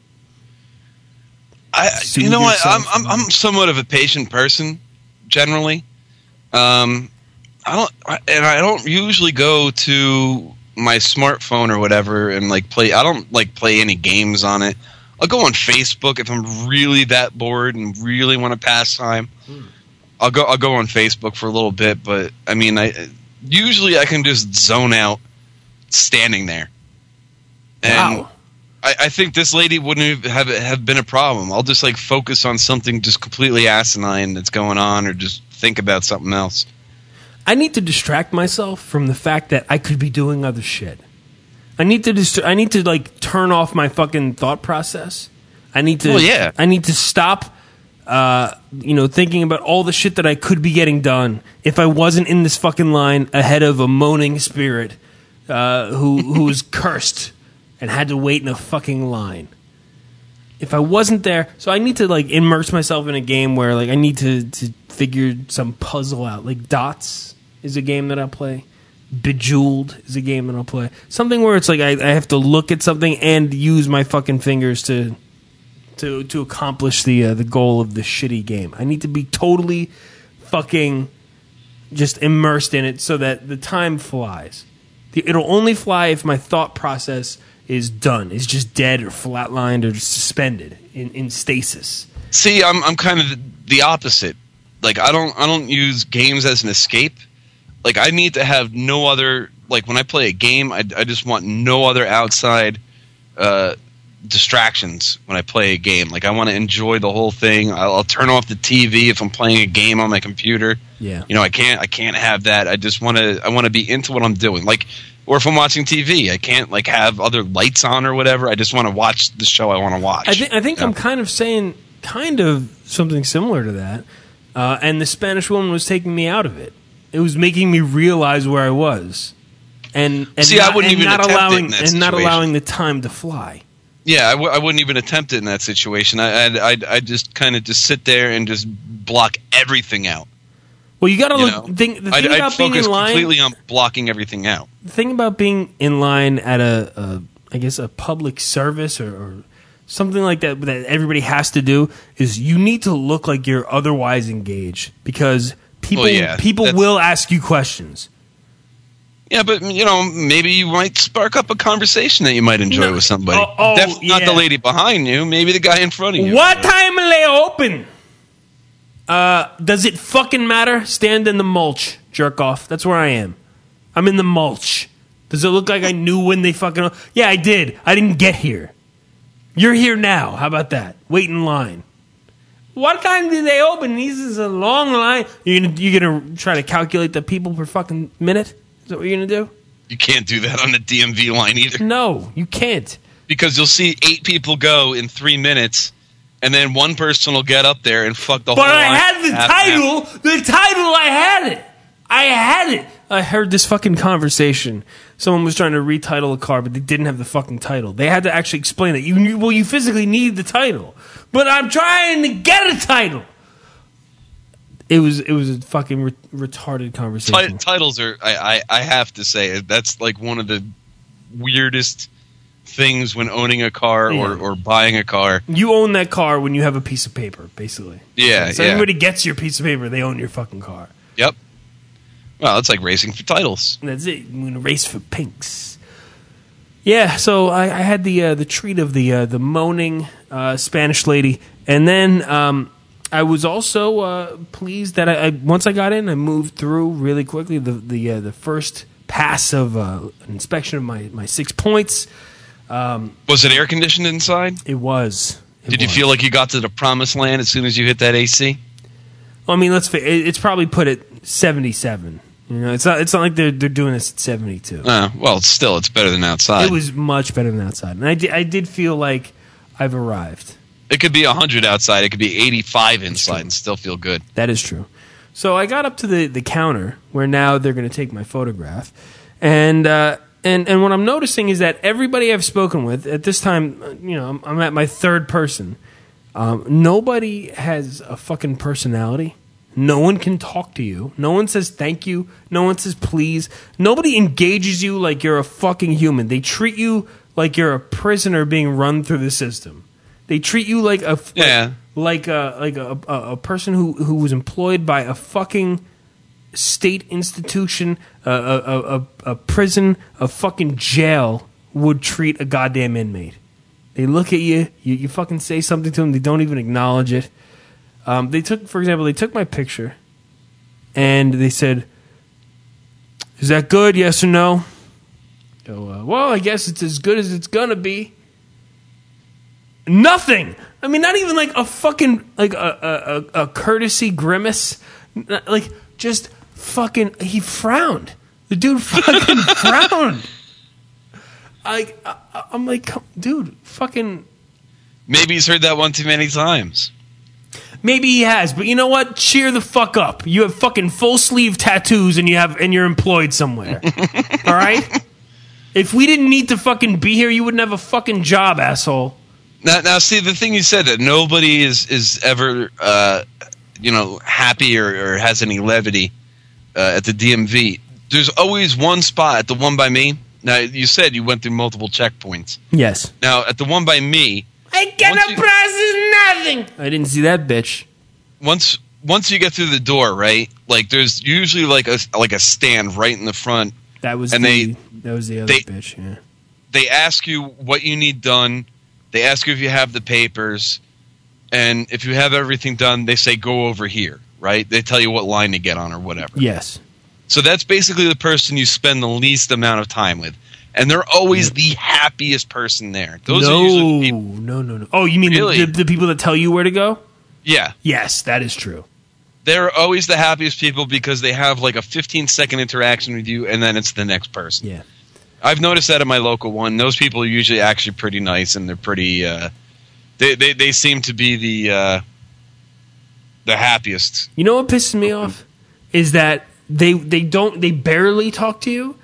you know what? I'm somewhat of a patient person generally. I don't usually go to my smartphone or whatever and like play. I don't like play any games on it. I'll go on Facebook if I'm really that bored and really want to pass time. I'll go on Facebook for a little bit, but I mean, usually I can just zone out standing there. And wow. I think this lady wouldn't have been a problem. I'll just like focus on something just completely asinine that's going on, or just think about something else. I need to distract myself from the fact that I could be doing other shit. I need to like turn off my fucking thought process. I need to. Well, yeah. I need to stop. Thinking about all the shit that I could be getting done if I wasn't in this fucking line ahead of a moaning spirit who was cursed and had to wait in a fucking line. If I wasn't there, so I need to like immerse myself in a game where like I need to figure some puzzle out. Like Dots is a game that I'll play. Bejeweled is a game that I'll play. Something where it's like I have to look at something and use my fucking fingers to accomplish the goal of the shitty game. I need to be totally fucking just immersed in it so that the time flies. It'll only fly if my thought process is done. It's just dead or flatlined or just suspended in stasis. See, I'm kind of the opposite. Like I don't use games as an escape. Like I need to have no other like when I play a game, I just want no other outside distractions when I play a game. Like I want to enjoy the whole thing. I'll turn off the TV if I'm playing a game on my computer. Yeah. I can't have that. I want to be into what I'm doing. Like, or if I'm watching TV, I can't like have other lights on or whatever. I just want to watch the show I want to watch. I think I'm kind of saying something similar to that. And the Spanish woman was taking me out of it. It was making me realize where I was. And see, I wouldn't even attempt it in that situation. Not allowing the time to fly. Yeah, I wouldn't even attempt it in that situation. I just kind of just sit there and just block everything out. Well, you got to look. The thing about being in line, completely on blocking everything out. The thing about being in line at a public service or something like that everybody has to do is you need to look like you're otherwise engaged because people will ask you questions. Yeah, but maybe you might spark up a conversation that you might enjoy with somebody. Definitely not the lady behind you. Maybe the guy in front of you. What time will they open? Does it fucking matter? Stand in the mulch, jerk off. That's where I am. I'm in the mulch. Does it look like I knew when they fucking? Yeah, I did. I didn't get here. You're here now. How about that? Wait in line. What time do they open? This is a long line. You're gonna try to calculate the people per fucking minute? Is that what you're going to do? You can't do that on the DMV line either. No, you can't. Because you'll see 8 people go in 3 minutes, and then one person will get up there and fuck the whole line. But I had the title. The title, I had it. I heard this fucking conversation. Someone was trying to retitle a car, but they didn't have the fucking title. They had to actually explain it. You physically need the title. But I'm trying to get a title. It was a fucking retarded conversation. Titles are, I have to say, that's like one of the weirdest things when owning a car or buying a car. You own that car when you have a piece of paper, basically. Yeah, so everybody gets your piece of paper, they own your fucking car. Yep. Well, it's like racing for titles. That's it. I'm going to race for pinks. Yeah, so I had the treat of the moaning Spanish lady, and then I was also pleased that I once I got in, I moved through really quickly the first pass of an inspection of my 6 points. Was it air conditioned inside? It was. Did you feel like you got to the promised land as soon as you hit that AC? Well, I mean, it's probably put at 77. It's not like they're doing this at 72. Well, it's better than outside. It was much better than outside, and I did feel like I've arrived. It could be 100 outside. It could be 85 inside and still feel good. That is true. So I got up to the counter where now they're going to take my photograph. And what I'm noticing is that everybody I've spoken with, at this time, I'm at my third person. Nobody has a fucking personality. No one can talk to you. No one says thank you. No one says please. Nobody engages you like you're a fucking human. They treat you like you're a prisoner being run through the system. They treat you like a person who was employed by a fucking state institution, a prison, a fucking jail would treat a goddamn inmate. They look at you, you fucking say something to them, they don't even acknowledge it. They took my picture, and they said, "Is that good? Yes or no?" Go, well, I guess it's as good as it's gonna be. Nothing. I mean, not even like a fucking like a courtesy grimace. Like just fucking. He frowned. The dude fucking frowned. I'm like, dude, fucking. Maybe he's heard that one too many times. Maybe he has, but you know what? Cheer the fuck up. You have fucking full sleeve tattoos, and you're employed somewhere. All right. If we didn't need to fucking be here, you wouldn't have a fucking job, asshole. Now, see, the thing you said, that nobody is ever, happy or has any levity at the DMV. There's always one spot at the one by me. Now, you said you went through multiple checkpoints. Yes. Now, at the one by me, I cannot process nothing. I didn't see that bitch. Once you get through the door, right? Like, there's usually like a stand right in the front. That was the other bitch. Yeah. They ask you what you need done. They ask you if you have the papers, and if you have everything done, they say go over here, right? They tell you what line to get on or whatever. Yes. So that's basically the person you spend the least amount of time with. And they're always the happiest person there. Those are usually the people. No. Oh, you mean Really? the people that tell you where to go? Yeah. Yes, that is true. They're always the happiest people because they have like a 15-second interaction with you, and then it's the next person. Yeah. I've noticed that at my local one. Those people are usually actually pretty nice, and they're pretty. They seem to be the happiest. You know what pisses me off is that they barely talk to you,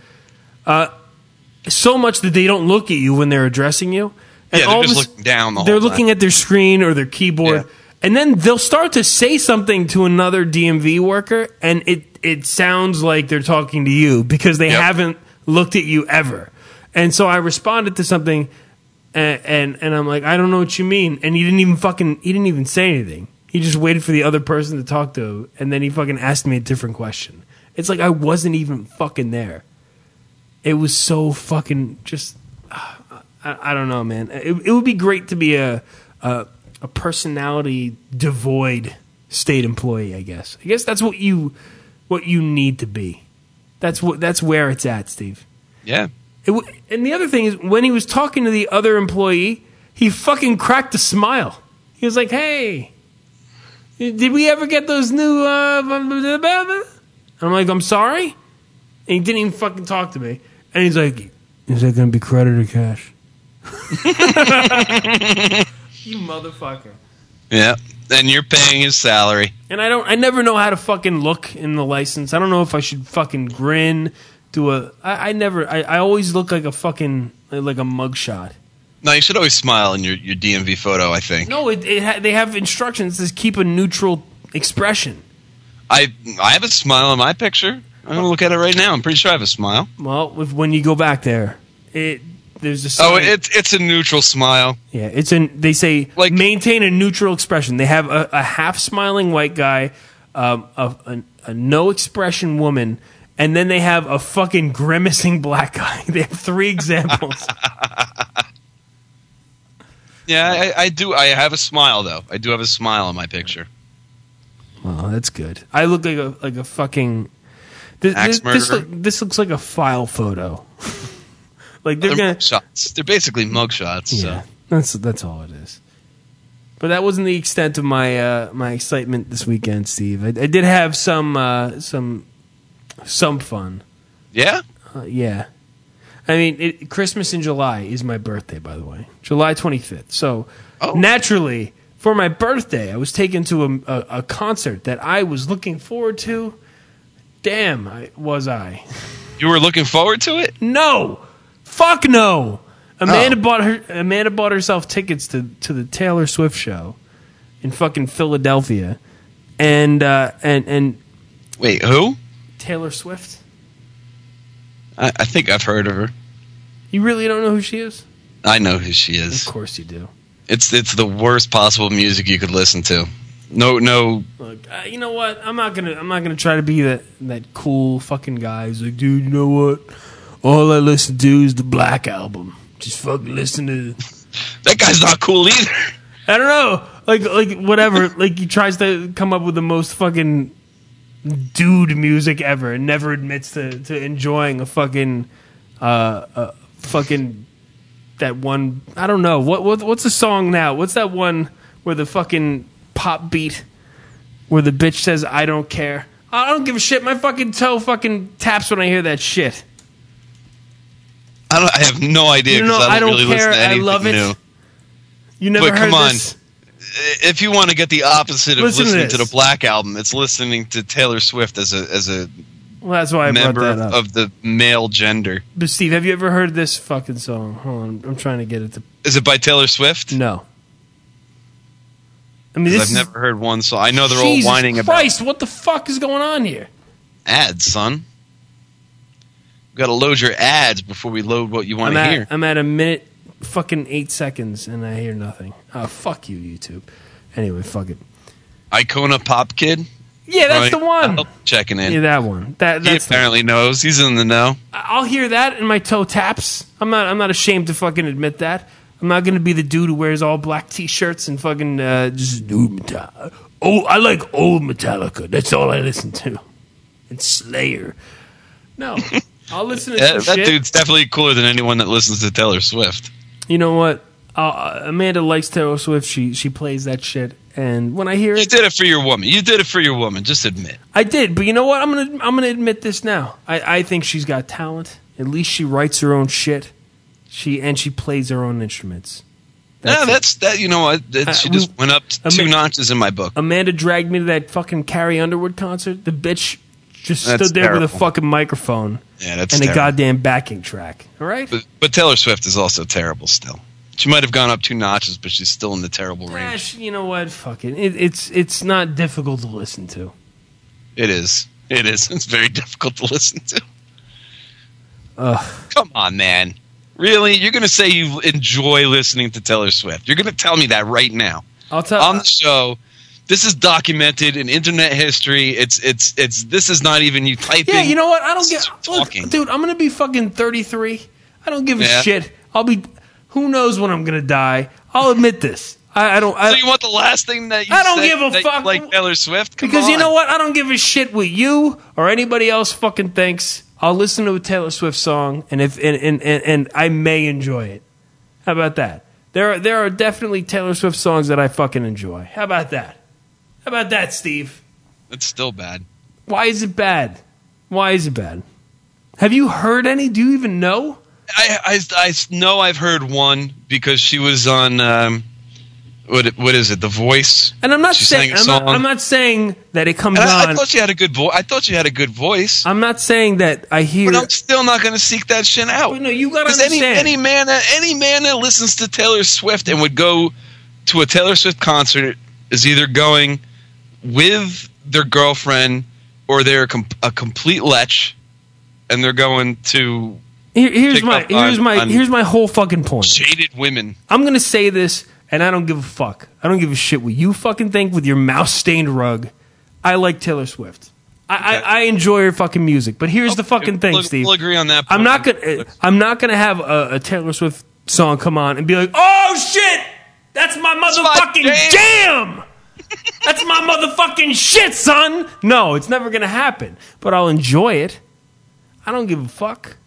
so much that they don't look at you when they're addressing you. And Yeah, they're just looking down the whole They're time. looking at their screen or their keyboard, Yeah. and then they'll start to say something to another DMV worker, and it sounds like they're talking to you because they Yep. haven't looked at you ever. And so I responded to something, and I'm like, I don't know what you mean. And he didn't even say anything. He just waited for the other person to talk to him, and then he fucking asked me a different question. It's like I wasn't even fucking there. It was so fucking just. I don't know, man. It would be great to be a personality devoid state employee. I guess that's what you need to be. That's where it's at, Steve. Yeah. And the other thing is, when he was talking to the other employee, he fucking cracked a smile. He was like, "Hey, did we ever get those new?" And I'm like, "I'm sorry," and he didn't even fucking talk to me. And he's like, "Is that going to be credit or cash?" You motherfucker. Yeah. And you're paying his salary. And I never know how to fucking look in the license. I don't know if I should fucking grin, I always look like a fucking, like a mugshot. No, you should always smile in your DMV photo, I think. No, they have instructions to keep a neutral expression. I have a smile in my picture. I'm going to look at it right now. I'm pretty sure I have a smile. Well, when you go back there, there's a sign. Oh, it's a neutral smile. Yeah, they say, like, maintain a neutral expression. They have a half smiling white guy, a no expression woman, and then they have a fucking grimacing black guy. They have 3 examples. Yeah, I do. I have a smile though. I do have a smile in my picture. Well, that's good. I look like a fucking. Axe murderer. This looks like a file photo. Like they're gonna mugshots. They're basically mugshots. Yeah, so. that's all it is. But that wasn't the extent of my my excitement this weekend, Steve. I did have some fun. Yeah. Yeah. I mean, Christmas in July is my birthday, by the way, July 25th. So naturally, for my birthday, I was taken to a concert that I was looking forward to. Damn, was I? You were looking forward to it? No. Fuck no. Amanda bought herself tickets to the Taylor Swift show in fucking Philadelphia, and wait, who? Taylor Swift. I think I've heard of her. You really don't know who she is? I know who she is. Of course you do. It's the worst possible music you could listen to. No. Look, you know what? I'm not gonna try to be that cool fucking guy who's like, dude, you know what? All I listen to is the Black Album. Just fucking listen to. That guy's not cool either. I don't know. Like whatever. Like he tries to come up with the most fucking dude music ever and never admits to enjoying a fucking fucking that one. I don't know. What's the song now? What's that one where the fucking pop beat where the bitch says I don't care? I don't give a shit. My fucking toe fucking taps when I hear that shit. I have no idea because I don't really listen to anything I love it. new. You never heard come on. this? If you want to get the opposite of listening to this. the Black Album, it's listening to Taylor Swift as a Well, that's why I brought member that up. of the male gender. But Steve, have you ever heard this fucking song? Hold on, I'm trying to get it to. Is it by Taylor Swift? No. I mean, I've never heard one song. I know they're Jesus all whining Christ, what the fuck is going on here? ads, son. We've got to load your ads before we load what you want to hear. I'm at a minute, fucking 8 seconds, and I hear nothing. Oh, fuck you, YouTube. Anyway, fuck it. Icona Pop Kid? Yeah, that's Right. the one. Checking in. Yeah, that one. He That's apparently knows. He's in the know. I'll hear that, and my toe taps. I'm not ashamed to fucking admit that. I'm not gonna be the dude who wears all black T-shirts and fucking just dude Metallica. Oh, I like old Metallica. That's all I listen to. and Slayer. No, I'll listen to Yeah, some that shit. dude's definitely cooler than anyone that listens to Taylor Swift. You know what? Amanda likes Taylor Swift. She plays that shit, and when I hear You it, did it for your woman. You did it for your woman. Just admit. I did. But you know what? I'm gonna admit this now. I think she's got talent. At least she writes her own shit. She plays her own instruments. That's that. You know what? She just went up 2 notches in my book. Amanda dragged me to that fucking Carrie Underwood concert. The bitch just That's stood there with a terrible. fucking microphone Yeah, that's and a terrible. goddamn backing track. All right? But Taylor Swift is also terrible still. She might have gone up 2 notches, but she's still in the terrible range. Gosh, you know what? Fuck it. It's not difficult to listen to. It is. It is. It's very difficult to listen to. Ugh. Come on, man. Really? You're going to say you enjoy listening to Taylor Swift? You're going to tell me that right now I'll tell on the show. This is documented in internet history. It's this is not even you typing. Yeah, you know what? I don't get talking. Look, dude, I'm gonna be fucking 33. I don't give a Yeah. shit. I'll be who knows when I'm gonna die. I'll admit this. I don't So you want the last thing that you I don't say give a that fuck. you like Taylor Swift? Come because you on. know what? I don't give a shit what you or anybody else fucking thinks. I'll listen to a Taylor Swift song and if and I may enjoy it. How about that? There are definitely Taylor Swift songs that I fucking enjoy. How about that? How about that, Steve? It's still bad. Why is it bad? Why is it bad? Have you heard any? Do you even know? I know I've heard one because she was on what is it? The Voice. And I'm not She saying sang a song. I'm not saying that it comes And I on. thought she had a good voice. I thought she had a good voice. I'm not saying that I hear. But I'm still not going to seek that shit out. But no, you gotta 'Cause understand. any man that listens to Taylor Swift and would go to a Taylor Swift concert is either going with their girlfriend or they're a complete lech, and they're going to Here's pick up on my whole fucking point. jaded women. I'm gonna say this, and I don't give a fuck. I don't give a shit what you fucking think with your mouse stained rug. I like Taylor Swift. I enjoy her fucking music. But here's the fucking thing, Steve. We'll agree on that. I'm not gonna have a Taylor Swift song come on and be like, oh shit, that's my motherfucking jam. That's my motherfucking shit, son. No, it's never gonna happen. But I'll enjoy it. I don't give a fuck.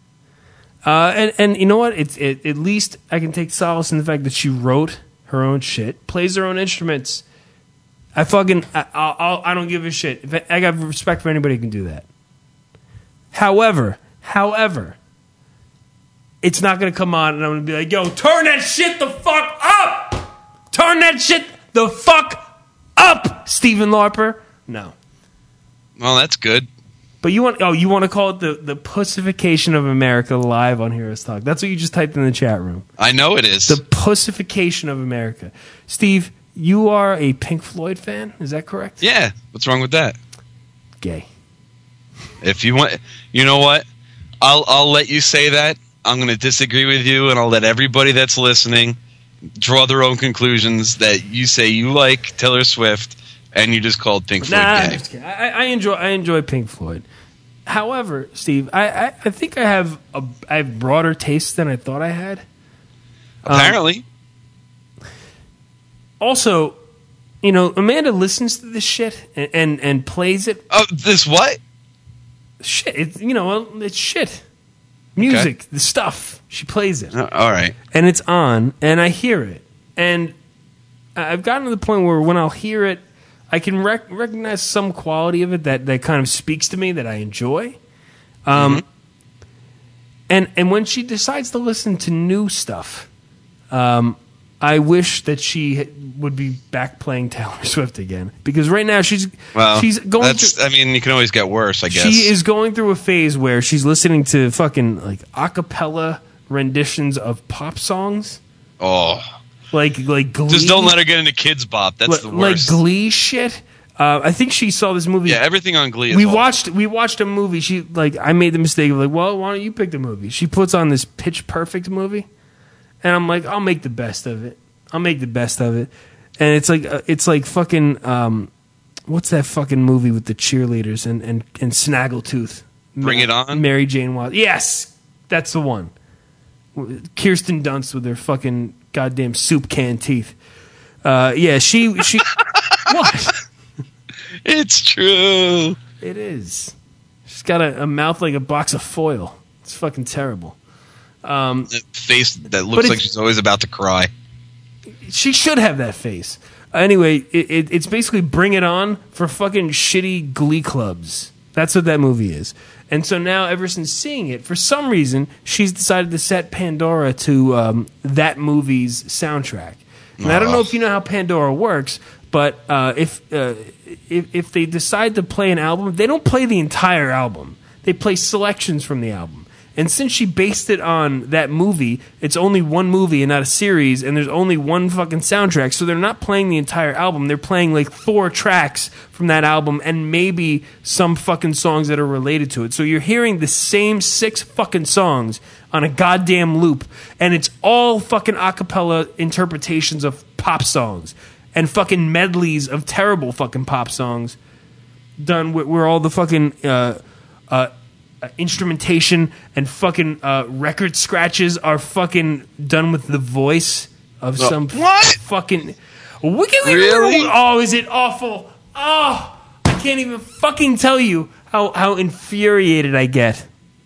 And you know what? At least I can take solace in the fact that she wrote her own shit, plays her own instruments. I don't give a shit. I got respect for anybody who can do that. However, it's not going to come on and I'm going to be like, yo, turn that shit the fuck up! Turn that shit the fuck up, Stephen Larper. No. Well, that's good. But you want to call it the pussification of America live on Heroes Talk. That's what you just typed in the chat room. I know it is. The pussification of America. Steve, you are a Pink Floyd fan, is that correct? Yeah. What's wrong with that? Gay. If you want, you know what? I'll let you say that. I'm going to disagree with you, and I'll let everybody that's listening draw their own conclusions. That you say you like Taylor Swift, and you just called Pink Floyd I'm gay. just kidding. I enjoy Pink Floyd. However, Steve, I think I have broader tastes than I thought I had. Apparently, Also, you know, Amanda listens to this shit and plays it. oh, this what? Shit, it's shit. Music, the stuff. She plays it. All right. And it's on, and I hear it. And I've gotten to the point where when I'll hear it, I can recognize some quality of it that kind of speaks to me that I enjoy. And when she decides to listen to new stuff, I wish that she would be back playing Taylor Swift again. Because right now she's going through... I mean, you can always get worse, I guess. She is going through a phase where she's listening to fucking like a cappella renditions of pop songs. Oh. Like Glee. Just don't let her get into Kids Bop. That's the worst. Like Glee shit. I think she saw this movie. Yeah, everything on Glee is we awful. watched a movie. She I made the mistake of like, well, why don't you pick the movie? She puts on this Pitch Perfect movie, and I'm like, I'll make the best of it. And it's like fucking what's that fucking movie with the cheerleaders and Snaggletooth? Bring It On? Mary Jane Watson. Yes, that's the one. Kirsten Dunst with her fucking goddamn soup can teeth. Yeah, she what? It's true. It is. got a mouth like a box of foil. It's fucking terrible. A face that looks like she's always about to cry. She should have that face. Anyway, it's basically Bring It On for fucking shitty glee clubs. That's what that movie is. And so now, ever since seeing it, for some reason, she's decided to set Pandora to that movie's soundtrack. And I don't know if you know how Pandora works, but if they decide to play an album, they don't play the entire album. They play selections from the album. And since she based it on that movie, it's only one movie and not a series, and there's only one fucking soundtrack, so they're not playing the entire album. They're playing like 4 tracks from that album and maybe some fucking songs that are related to it. So you're hearing the same 6 fucking songs on a goddamn loop, and it's all fucking a cappella interpretations of pop songs and fucking medleys of terrible fucking pop songs done where all the fucking instrumentation and fucking record scratches are fucking done with the voice of some fucking Really? Oh, is it awful? Oh, I can't even fucking tell you how infuriated I get.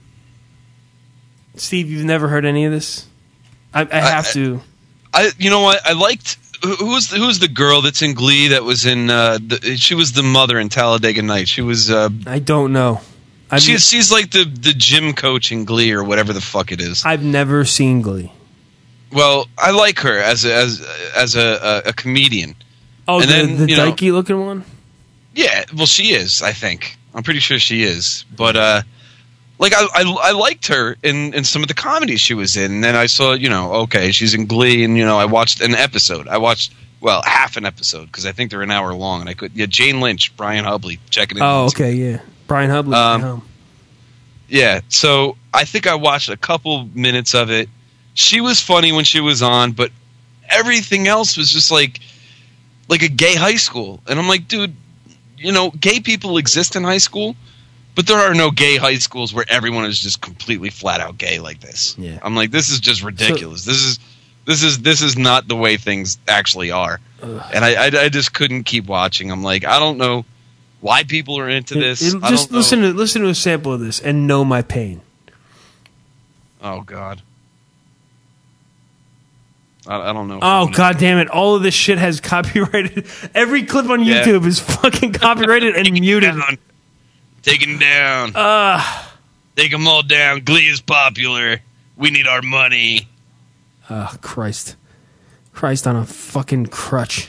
Steve, you've never heard any of this? I have to. You know what? I liked who's the girl that's in Glee that was in she was the mother in Talladega Nights. She was I don't know. She's like the gym coach in Glee or whatever the fuck it is. I've never seen Glee. Well, I like her as a comedian. Oh, and the dykey looking one? Yeah, well, she is. I think I'm pretty sure she is. But like I liked her in some of the comedies she was in. And then I saw, okay, she's in Glee, and I watched an episode. I watched half an episode because I think they're an hour long, and I could. Yeah, Jane Lynch, Brian Hubley, checking in. Oh, okay, yeah. Brian Hubley. Yeah, so I think I watched a couple minutes of it. She was funny when she was on, but everything else was just like a gay high school. And I'm like, dude, gay people exist in high school, but there are no gay high schools where everyone is just completely flat out gay like this. Yeah. I'm like, this is just ridiculous. This is not the way things actually are. And I just couldn't keep watching. I'm like, I don't know why people are into this. Just listen to a sample of this and know my pain. Oh God. I don't know. Oh God damn it! All of this shit has copyrighted. Every clip on YouTube is fucking copyrighted and muted. Taken down. Take them all down. Glee is popular. We need our money. Oh Christ on a fucking crutch.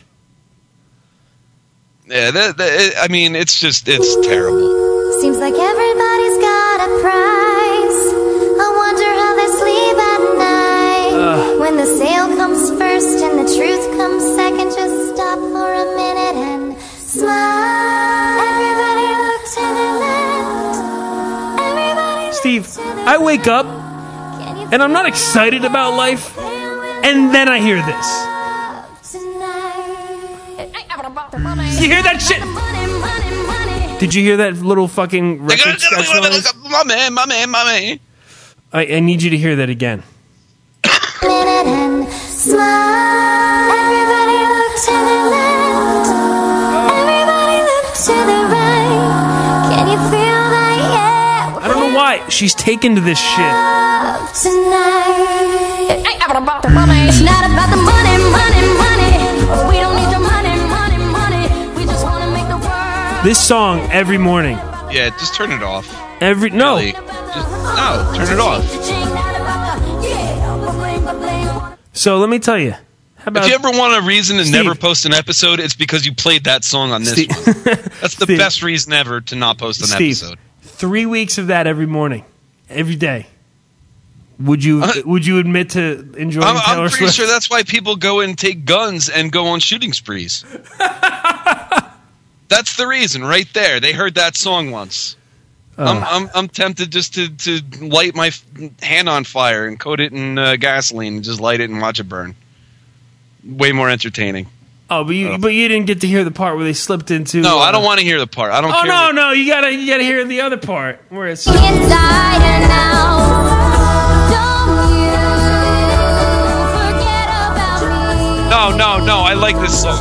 Yeah, I mean, it's terrible. Seems like everybody's got a price. I wonder how they sleep at night. When the sale comes first and the truth comes second, just stop for a minute and smile. Everybody look to the left. Everybody Steve, I wake up and I'm not excited about life, and then I hear this. You hear that shit? Did you hear that little fucking record scratch noise? My man. I need you to hear that again. I don't know why she's taken to this shit. It's not about the money. We don't need your money. We just want to make the world. This song every morning. Yeah, just turn it off. No. Really. Turn it off. So let me tell you. How about If you ever want a reason to Steve. never post an episode, it's because you played that song on this Steve. one. That's the Steve. best reason ever to not post an Steve, episode. 3 weeks of that every morning, every day. Would you admit to enjoying I'm Taylor pretty Swift? sure that's why people go and take guns and go on shooting sprees. That's the reason, right there. They heard that song once. I'm tempted just to light my hand on fire and coat it in gasoline and just light it and watch it burn. Way more entertaining. Oh, but you didn't get to hear the part where they slipped into. No, I don't want to hear the part. I don't care. Oh no, you gotta hear the other part where it's. Inside now. Don't you forget about me. No. I like this song.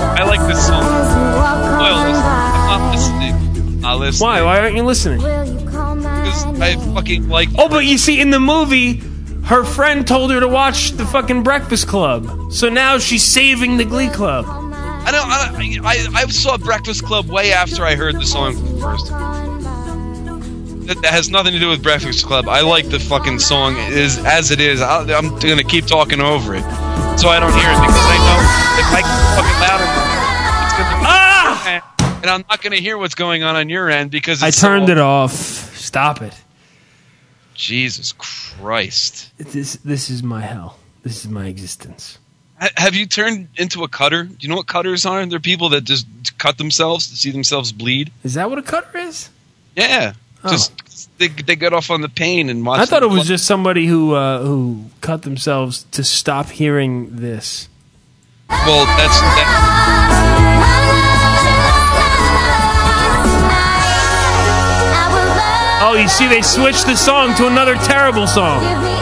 Loyal listener. I'm not listening. Why aren't you listening? Will you call my because I fucking like. Oh, but you see, in the movie, her friend told her to watch the fucking Breakfast Club. So now she's saving the Glee Club. I saw Breakfast Club way after I heard the song first. That has nothing to do with Breakfast Club. I like the fucking song as it is. I'm going to keep talking over it so I don't hear it because I know if I get fucking louder, it's going to be and I'm not going to hear what's going on your end because it's I turned it off. Stop it. Jesus Christ. This is my hell. This is my existence. Have you turned into a cutter? Do you know what cutters are? They're people that just cut themselves to see themselves bleed. Is that what a cutter is? Yeah. Oh. Just they get off on the pain and watch. I thought it was just somebody who cut themselves to stop hearing this. Well, that's Oh, you see, they switched the song to another terrible song.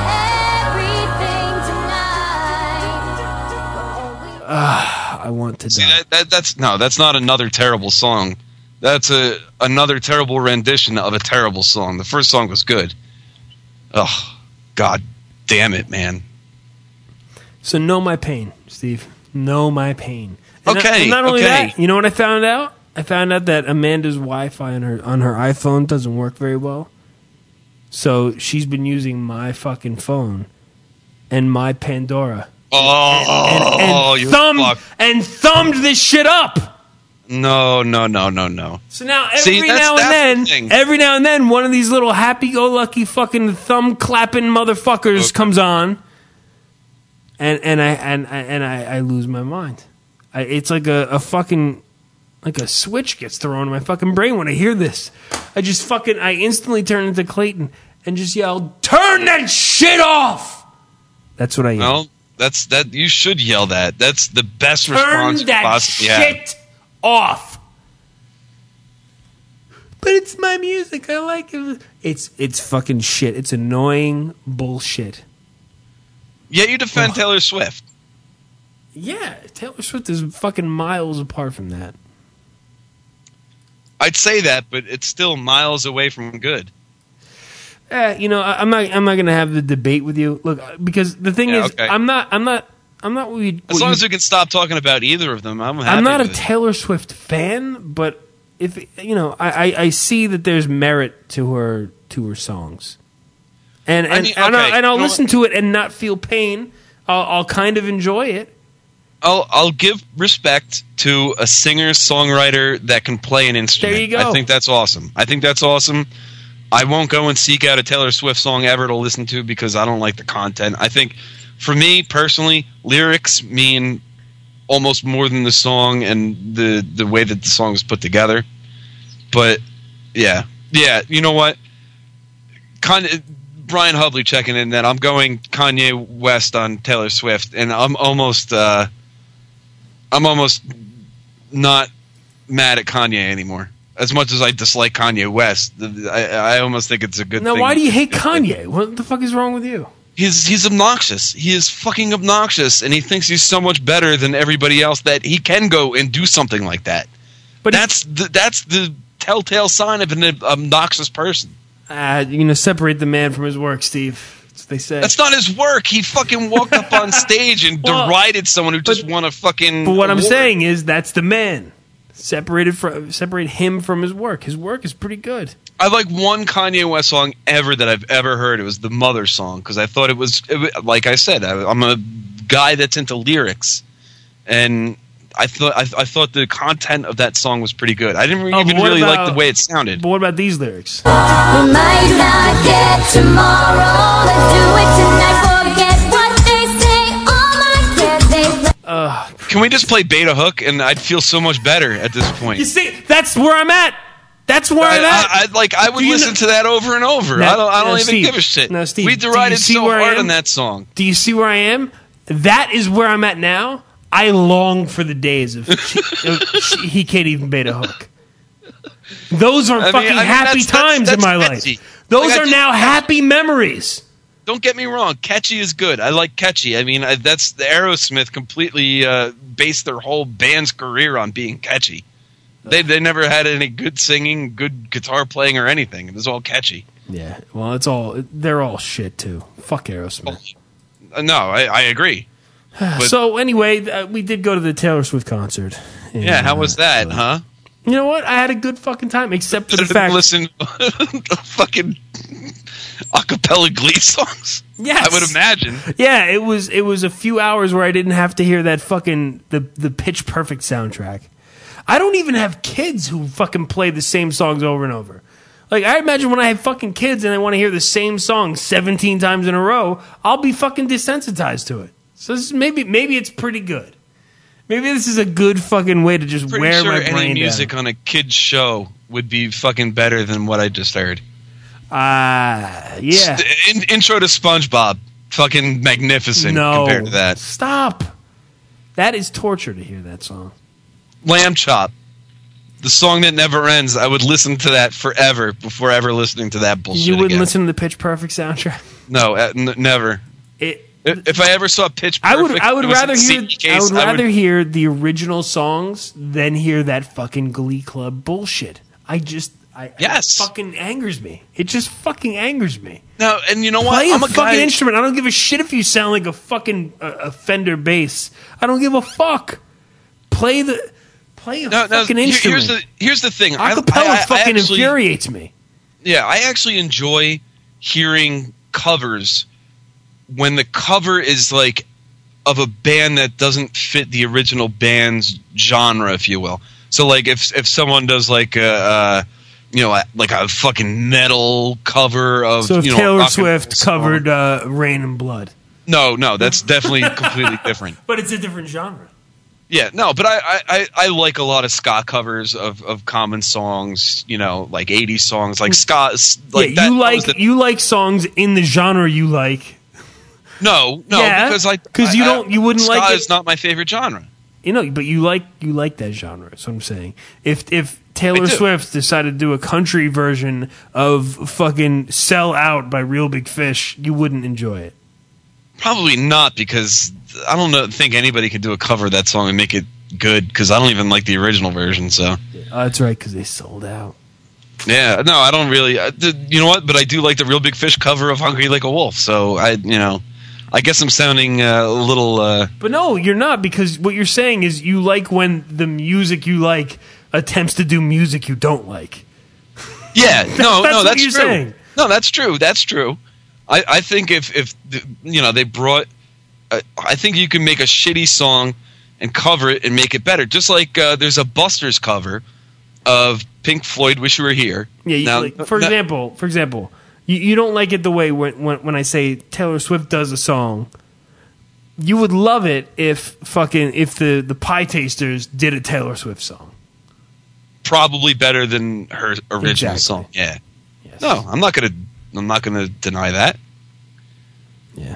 I want to die. That's not another terrible song. That's another terrible rendition of a terrible song. The first song was good. Oh, God damn it, man. So know my pain, Steve. Know my pain. And Okay. not only okay. that, you know what I found out? I found out that Amanda's Wi-Fi on her iPhone doesn't work very well. So she's been using my fucking phone and my Pandora. Oh, you fuck. And thumbed this shit up. No. So now See, every that's now and then, one of these little happy-go-lucky fucking thumb-clapping motherfuckers comes on, and I lose my mind. It's like a fucking like a switch gets thrown in my fucking brain when I hear this. I instantly turn into Clayton and just yell, "Turn that shit off!" That's what I yell. No, that you should yell that. That's the best Turn response you that possibly have. shit off. But it's my music. I like it. It's fucking shit. It's annoying bullshit. Yeah, you defend Taylor Swift. Yeah, Taylor Swift is fucking miles apart from that. I'd say that, but it's still miles away from good. I'm not going to have the debate with you. Look, because the thing is, okay. I'm not. What we, As long as we can stop talking about either of them, I'm happy. I'm not a with it. Taylor Swift fan, but if I see that there's merit to her songs, and I'll listen to it and not feel pain. I'll kind of enjoy it. I'll give respect to a singer-songwriter that can play an instrument. There you go. I think that's awesome. I won't go and seek out a Taylor Swift song ever to listen to because I don't like the content. I think, for me personally, lyrics mean almost more than the song and the way that the song is put together. But yeah, you know what? Brian Hubley checking in that I'm going Kanye West on Taylor Swift, and I'm almost not mad at Kanye anymore. As much as I dislike Kanye West, I almost think it's a good thing. Now, why do you hate Kanye? What the fuck is wrong with you? He's obnoxious. He is fucking obnoxious, and he thinks he's so much better than everybody else that he can go and do something like that. But that's the telltale sign of an obnoxious person. You're gonna separate the man from his work, Steve. That's what they say. That's not his work. He fucking walked up on stage and derided someone who just won a fucking. But what award. I'm saying is that's the man. Separate him from his work. His work is pretty good. I like one Kanye West song ever that I've ever heard. It was the Mother song because I thought it was like I said. I'm a guy that's into lyrics, and I thought the content of that song was pretty good. I didn't even really like the way it sounded. But what about these lyrics? We might not get tomorrow. Let's do it tonight. Forget what they say. All my cares they. Can we just play Beta Hook and I'd feel so much better at this point? You see, that's where I'm at. That's where I'm at. I would listen to that over and over. Now, I don't even Steve, give a shit. now, Steve, we do you derided see so where I hard am? on that song. Do you see where I am? That is where I'm at now. I long for the days of he can't even Beta Hook. Those are happy times in my catchy. life. Those are now happy memories. Don't get me wrong. Catchy is good. I like catchy. I mean, that's the Aerosmith completely based their whole band's career on being catchy. They never had any good singing, good guitar playing, or anything. It was all catchy. Yeah, well, they're all shit too. Fuck Aerosmith. No, I agree. But, so anyway, we did go to the Taylor Swift concert. And, yeah, how was that, huh? You know what? I had a good fucking time, except for the fact. Listen to fucking acapella Glee songs. Yes, I would imagine. Yeah, it was a few hours where I didn't have to hear that fucking the Pitch Perfect soundtrack. I don't even have kids who fucking play the same songs over and over. Like, I imagine when I have fucking kids and they want to hear the same song 17 times in a row, I'll be fucking desensitized to it. So maybe it's pretty good. Maybe this is a good fucking way to just wear my brain down. Any music on a kid's show would be fucking better than what I just heard. Yeah. Intro to SpongeBob. Fucking magnificent compared to that. Stop. That is torture to hear that song. Lamb Chop. The song that never ends. I would listen to that forever before ever listening to that bullshit You wouldn't again. listen to the Pitch Perfect soundtrack? No, never. If I ever saw Pitch Perfect, I would rather hear the original songs than hear that fucking Glee Club bullshit. It fucking angers me. It just fucking angers me. No, and you know what? Play a fucking instrument. I don't give a shit if you sound like a fucking a Fender bass. I don't give a fuck. Play a fucking instrument. Here's the thing. Acapella fucking infuriates me. Yeah, I actually enjoy hearing covers when the cover is like of a band that doesn't fit the original band's genre, if you will. So like if someone does like a fucking metal cover of if Taylor Swift covered Rain and Blood. No, that's definitely completely different. But it's a different genre. Yeah, no, but I like a lot of ska covers of common songs, like 80s songs, like ska. Like you like songs in the genre you like. No, because you wouldn't like it. Ska is not my favorite genre. But you like that genre. That's what I'm saying. If Taylor Swift decided to do a country version of fucking "Sell Out" by Real Big Fish, you wouldn't enjoy it. Probably not, because I don't think anybody could do a cover of that song and make it good, because I don't even like the original version. So that's right, because they sold out. Yeah, no, I don't really. You know what? But I do like the Real Big Fish cover of "Hungry Like a Wolf." So I guess I'm sounding a little. But no, you're not, because what you're saying is you like when the music you like attempts to do music you don't like. Yeah, that's true. Saying. No, that's true. That's true. I think if they brought, I think you can make a shitty song and cover it and make it better. Just like there's a Busters cover of Pink Floyd, "Wish You Were Here." Yeah, for example, you don't like it the way when I say Taylor Swift does a song. You would love it if the Pie Tasters did a Taylor Swift song. Probably better than her original song. Yeah. Yes. No, I'm not gonna deny that. Yeah.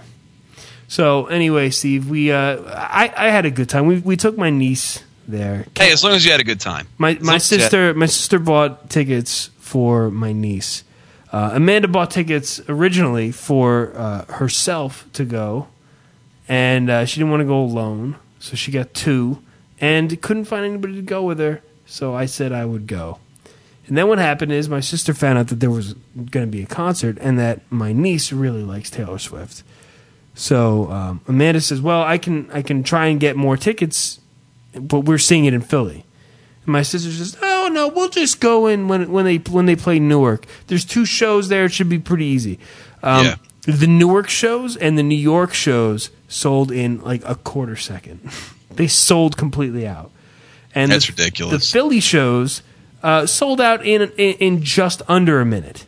So anyway, Steve, I had a good time. We took my niece there. Hey, as long as you had a good time. My sister bought tickets for my niece. Amanda bought tickets originally for herself to go, and she didn't want to go alone, so she got two, and couldn't find anybody to go with her, so I said I would go. And then what happened is my sister found out that there was going to be a concert and that my niece really likes Taylor Swift. So Amanda says, well, I can try and get more tickets, but we're seeing it in Philly. And my sister says, oh, no, we'll just go in when they play Newark. There's 2 shows there. It should be pretty easy. The Newark shows and the New York shows sold in like a quarter second. They sold completely out. And that's ridiculous. The Philly shows sold out in just under a minute.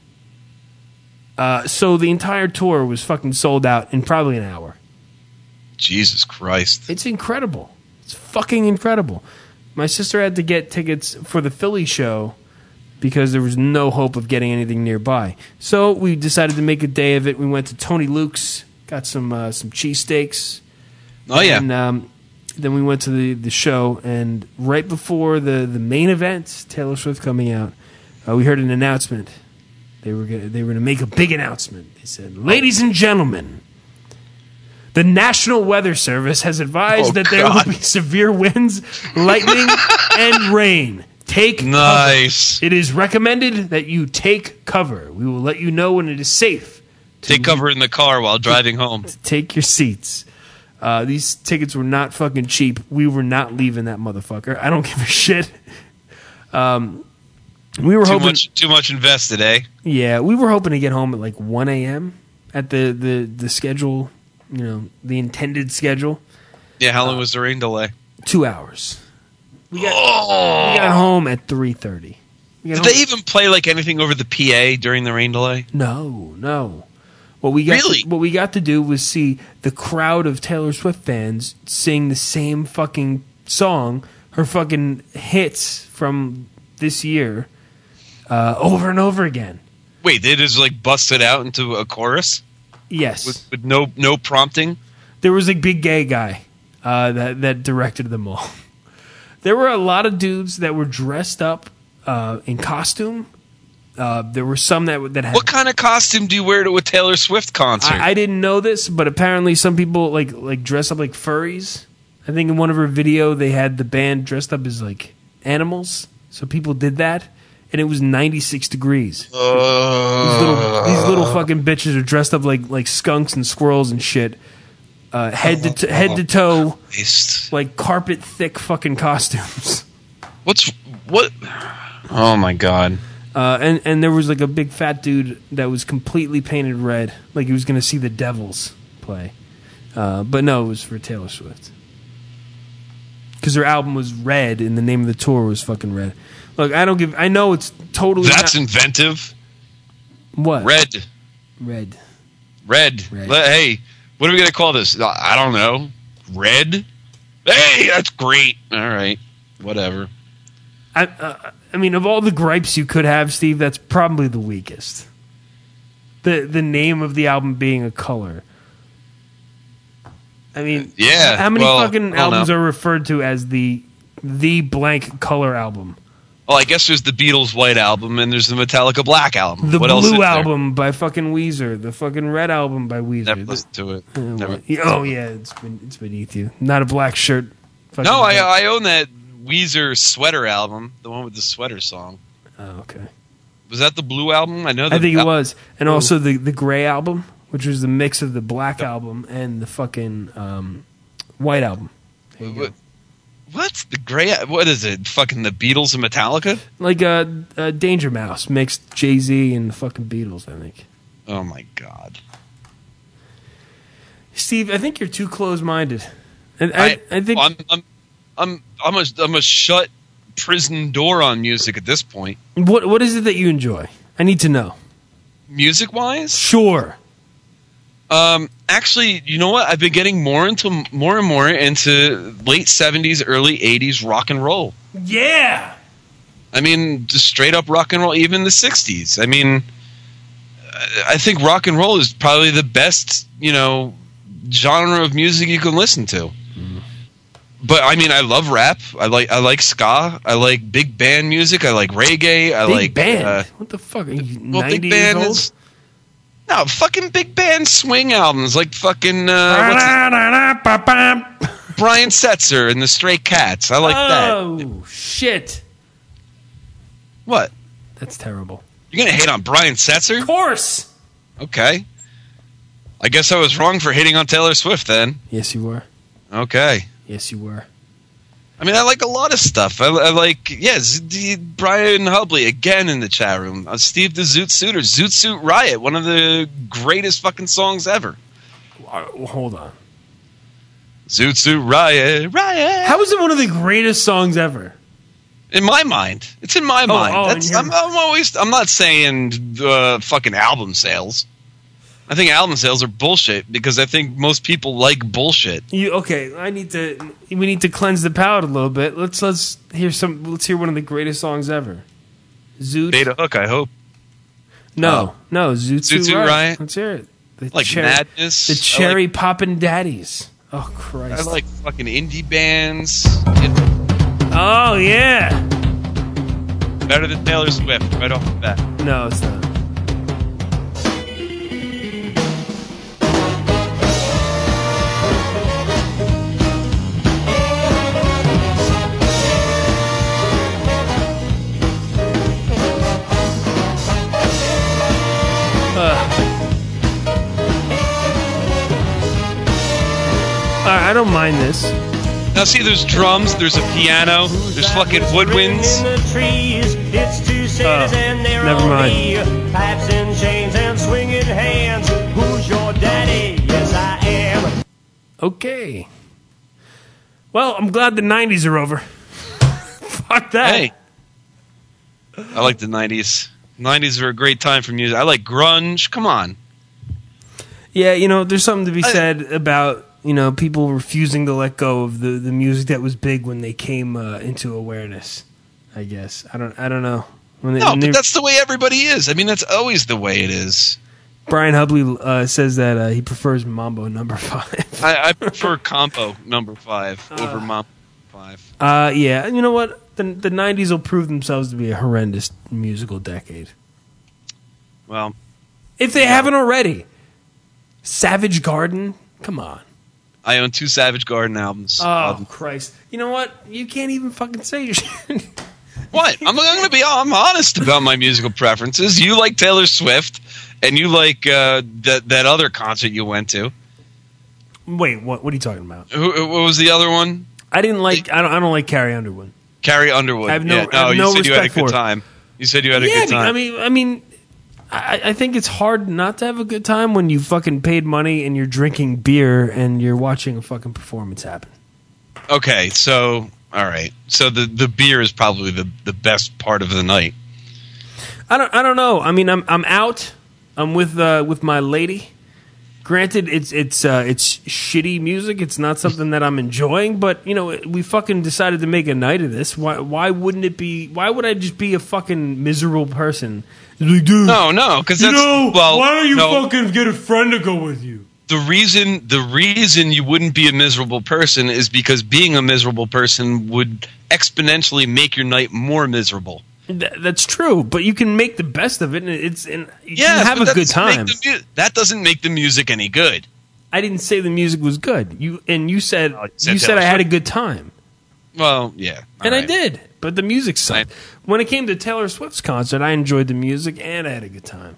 So the entire tour was fucking sold out in probably an hour. Jesus Christ. It's incredible. It's fucking incredible. My sister had to get tickets for the Philly show because there was no hope of getting anything nearby. So we decided to make a day of it. We went to Tony Luke's, got some cheesesteaks. Oh, yeah. And then we went to the show, and right before the main event, Taylor Swift coming out, we heard an announcement. They were gonna make a big announcement. They said, "Ladies and gentlemen, the National Weather Service has advised that there will be severe winds, lightning, and rain Take Nice. cover. It is recommended that you take cover. We will let you know when it is safe. Take cover in the car while driving home. Take your seats. These tickets were not fucking cheap. We were not leaving that motherfucker. I don't give a shit. We were hoping Too much invested, eh? Yeah, we were hoping to get home at like 1 a.m. at the schedule, the intended schedule. Yeah, how long was the rain delay? 2 hours. We got home at 3:30. Did they even play like anything over the PA during the rain delay? No. What we got to do was see the crowd of Taylor Swift fans sing the same fucking song, her fucking hits from this year, over and over again. Wait, they just like busted out into a chorus? Yes, with no prompting. There was a big gay guy that directed them all. There were a lot of dudes that were dressed up in costume. There were some that had. What kind of costume do you wear to a Taylor Swift concert? I didn't know this, but apparently some people like dress up like furries. I think in one of her video they had the band dressed up as like animals. So people did that, and it was 96 degrees. These little fucking bitches are dressed up like skunks and squirrels and shit. Head to toe, like carpet thick fucking costumes. What? Oh my god! And there was like a big fat dude that was completely painted red, like he was going to see the Devils play. But no, it was for Taylor Swift because her album was Red, and the name of the tour was fucking Red. Look, I know it's totally. That's inventive. What? Red. Hey. What are we going to call this? I don't know. Red? Hey, that's great. All right. Whatever. I mean, of all the gripes you could have, Steve, that's probably the weakest. The name of the album being a color. I mean, yeah. How many fucking albums are referred to as the blank color album? Well, I guess there's the Beatles White Album and there's the Metallica Black Album. The what else Blue Album by fucking Weezer. The fucking Red Album by Weezer. Never listened to it. Never. Oh yeah, it's beneath you. Not a black shirt. No, I own that Weezer Sweater album, the one with the sweater song. Oh, okay. Was that the Blue Album? I think it was, and also the Gray Album, which was the mix of the Black Album and the fucking White Album. There you go. What? The Gray? What is it? Fucking the Beatles and Metallica? Like a Danger Mouse mixed Jay-Z and the fucking Beatles, I think. Oh my god, Steve! I think you're too close-minded. I think I'm a shut prison door on music at this point. What is it that you enjoy? I need to know. Music-wise? Sure. Actually, you know what? I've been getting more and more into late 70s, early 80s rock and roll. Yeah. I mean, just straight up rock and roll, even the 60s. I mean, I think rock and roll is probably the best, genre of music you can listen to. But I mean, I love rap. I like ska. I like big band music. I like reggae. Big band? What the fuck? Are you 90 big band years old? No, fucking big band swing albums like fucking Brian Setzer and the Stray Cats. I like that. Oh, shit. What? That's terrible. You're going to hate on Brian Setzer? Of course. Okay. I guess I was wrong for hating on Taylor Swift then. Yes, you were. Okay. Yes, you were. I mean, I like a lot of stuff. I like, Brian Hubley, again in the chat room. Steve the Zoot Suiter, Zoot Suit Riot, one of the greatest fucking songs ever. Hold on. Zoot Suit Riot, Riot. How is it one of the greatest songs ever? In my mind. It's in my mind. I'm not saying fucking album sales. I think album sales are bullshit because I think most people like bullshit. We need to cleanse the palate a little bit. Let's hear one of the greatest songs ever. Zoot. Beta Hook, I hope. No, Zoot Suit Riot. Let's hear it. Madness. The Cherry Poppin' Daddies. Oh Christ. I like fucking indie bands. Oh yeah. Better than Taylor Swift right off the bat. No, it's not. I don't mind this. Now see, there's drums, there's a piano, there's fucking woodwinds. Never mind. Pipes and chains and swinging hands. Who's your daddy? Yes, I am. Okay. Well, I'm glad the 90s are over. Fuck that. Hey. I like the 90s. 90s are a great time for music. I like grunge. Come on. Yeah, you know, there's something to be said about, you know, people refusing to let go of the music that was big when they came into awareness, I guess. I don't know. But that's the way everybody is. I mean, that's always the way it is. Brian Hubley says that he prefers Mambo number 5. I prefer Compo number 5 over Mambo 5. Yeah, you know what? The 90s will prove themselves to be a horrendous musical decade. Well, if they haven't already. Savage Garden? Come on. I own 2 Savage Garden albums. Oh, Christ. You know what? You can't even fucking say your shit. What? I'm honest about my musical preferences. You like Taylor Swift, and you like that other concert you went to. Wait, what are you talking about? What was the other one? I didn't like. I don't like Carrie Underwood. Carrie Underwood. I have no you said you had a respect for good it. time. You said you had a good time. I mean, I think it's hard not to have a good time when you fucking paid money and you're drinking beer and you're watching a fucking performance happen. Okay, so all right, so the beer is probably the best part of the night. I don't know. I mean, I'm out. I'm with my lady. Granted, it's shitty music. It's not something that I'm enjoying. But you know, we fucking decided to make a night of this. Why wouldn't it be? Why would I just be a fucking miserable person? Like, dude, No, because that's why don't you fucking get a friend to go with you? The reason you wouldn't be a miserable person is because being a miserable person would exponentially make your night more miserable. That's true, but you can make the best of it, and you Yes, can have but a good time. That doesn't make the music any good. I didn't say the music was good. You said I had a good time. Well, yeah, and I did, but the music sucked. When it came to Taylor Swift's concert, I enjoyed the music and I had a good time.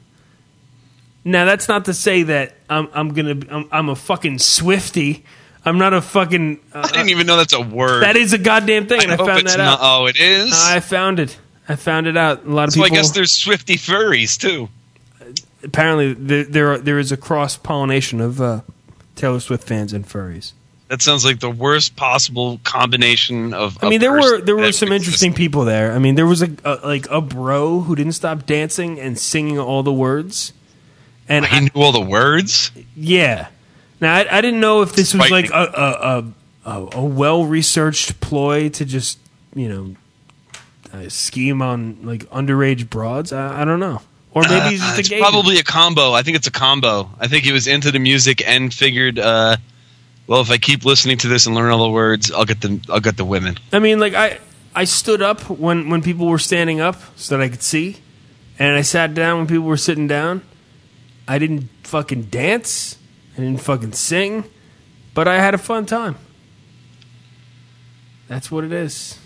Now that's not to say that I'm a fucking Swiftie. I'm not a fucking. I didn't even know that's a word. That is a goddamn thing, and I found that out. Oh, it is. I found it. I found it out. A lot of so people. I guess there's Swiftie furries too. Apparently, there is a cross pollination of Taylor Swift fans and furries. That sounds like the worst possible combination of. I mean, there were some interesting people there. I mean, there was a bro who didn't stop dancing and singing all the words. And he knew all the words. Yeah. Now I didn't know if this was like a well researched ploy to just scheme on like underage broads. I don't know. Or maybe he's just a gay. Probably a combo. I think it's a combo. I think he was into the music and figured, well, if I keep listening to this and learn all the words, I'll get the women. I mean, like I stood up when people were standing up so that I could see, and I sat down when people were sitting down. I didn't fucking dance. I didn't fucking sing, but I had a fun time. That's what it is.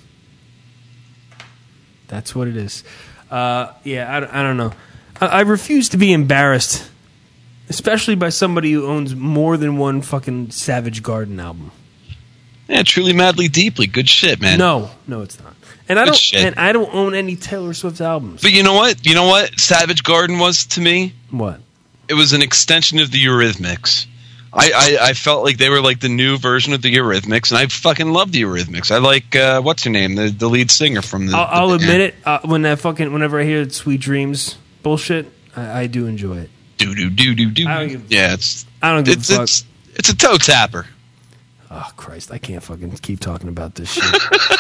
That's what it is. Yeah, I don't know. I refuse to be embarrassed, especially by somebody who owns more than one fucking Savage Garden album. Yeah, Truly Madly Deeply. Good shit, man. No, it's not. And I don't own any Taylor Swift albums. But you know what? You know what Savage Garden was to me? What? It was an extension of the Eurythmics. I felt like they were like the new version of the Eurythmics, and I fucking love the Eurythmics. I like what's her name, the lead singer from the. I'll admit it. Whenever I hear Sweet Dreams bullshit, I do enjoy it. Do. Yeah, I don't give a fuck. It's a toe tapper. Oh Christ! I can't fucking keep talking about this shit.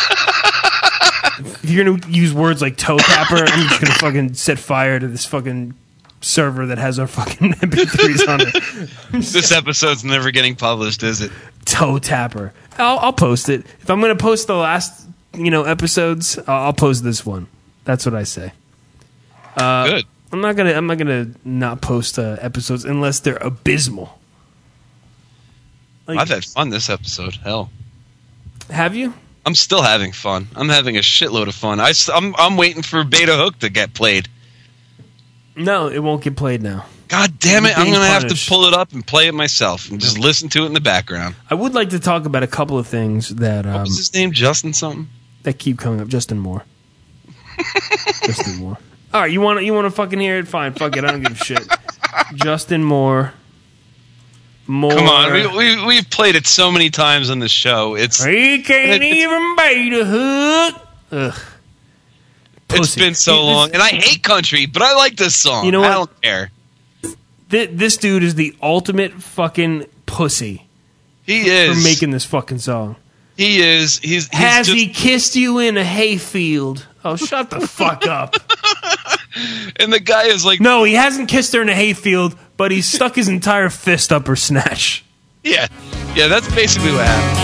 If you're gonna use words like toe tapper, I'm just gonna fucking set fire to this fucking server that has our fucking MP3s on it. This episode's never getting published, is it? Toe tapper. I'll post it. If I'm going to post the last, episodes, I'll post this one. That's what I say. Good. I'm not gonna not post episodes unless they're abysmal. Like, I've had fun this episode. Hell, have you? I'm still having fun. I'm having a shitload of fun. I'm waiting for Beta Hook to get played. No, it won't get played now. God damn it! I'm Being gonna have punished. to pull it up and play it myself and just listen to it in the background. I would like to talk about a couple of things that What was his name? Justin something? that keep coming up. Justin Moore. Justin Moore. All right, you want to fucking hear it? Fine, fuck it. I don't give a shit. Justin Moore. Come on, we've played it so many times on the show. He can't even bait a hook. Ugh. It's Pussy. been so long, and I hate country, but I like this song. You know what? I don't care. This dude is the ultimate fucking pussy He is for making this fucking song. He is. He's Has just, he kissed you in a hayfield? Oh, shut the fuck up. And the guy is like, No, he hasn't kissed her in a hayfield, but he's stuck his entire fist up her snatch. yeah, that's basically what happened.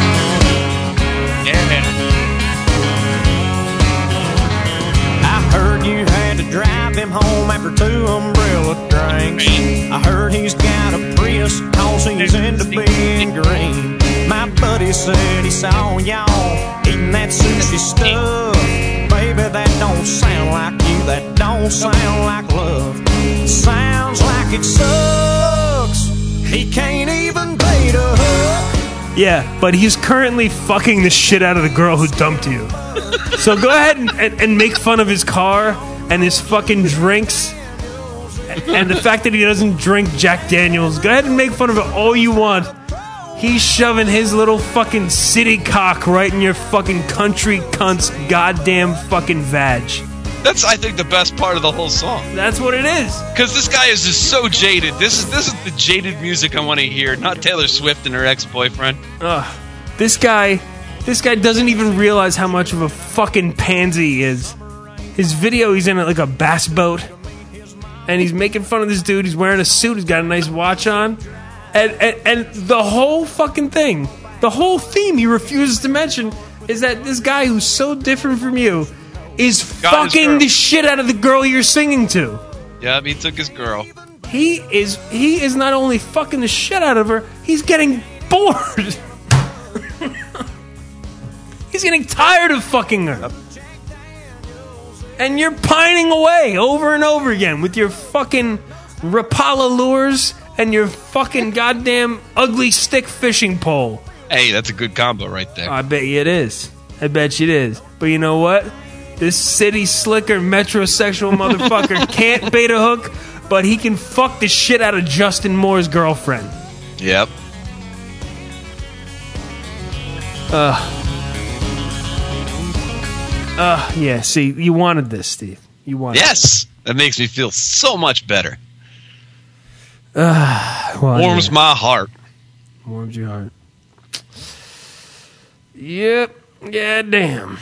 Yeah. I heard you had to drive him home after 2 umbrella drinks. I heard he's got a Prius cause he's into being green. My buddy said he saw y'all eating that sushi stuff. Baby, that don't sound like you, that don't sound like love. Sounds like it sucks. He can't even bait a hook. Yeah, but he's currently fucking the shit out of the girl who dumped you. So go ahead and make fun of his car and his fucking drinks and the fact that he doesn't drink Jack Daniels. Go ahead and make fun of it all you want. He's shoving his little fucking city cock right in your fucking country cunt's goddamn fucking vag. That's, I think, the best part of the whole song. That's what it is. Because this guy is just so jaded. This is the jaded music I want to hear, not Taylor Swift and her ex-boyfriend. This guy doesn't even realize how much of a fucking pansy he is. His video, he's in like a bass boat, and he's making fun of this dude. He's wearing a suit. He's got a nice watch on, and the whole fucking thing, the whole theme he refuses to mention is that this guy who's so different from you is Got his fucking girl. the shit out of the girl you're singing to. Yeah, he took his girl. He is not only fucking the shit out of her, he's getting bored. He's getting tired of fucking her. And you're pining away over and over again with your fucking Rapala lures and your fucking goddamn ugly stick fishing pole. Hey, that's a good combo right there. I bet you it is. I bet you it is. But you know what? This city slicker metrosexual motherfucker can't bait a hook, but he can fuck the shit out of Justin Moore's girlfriend. Yep. Yeah, see, you wanted this, Steve. You wanted Yes, that makes me feel so much better. Well, Warms yeah. my heart. Warms your heart. Yep. Yeah, damn.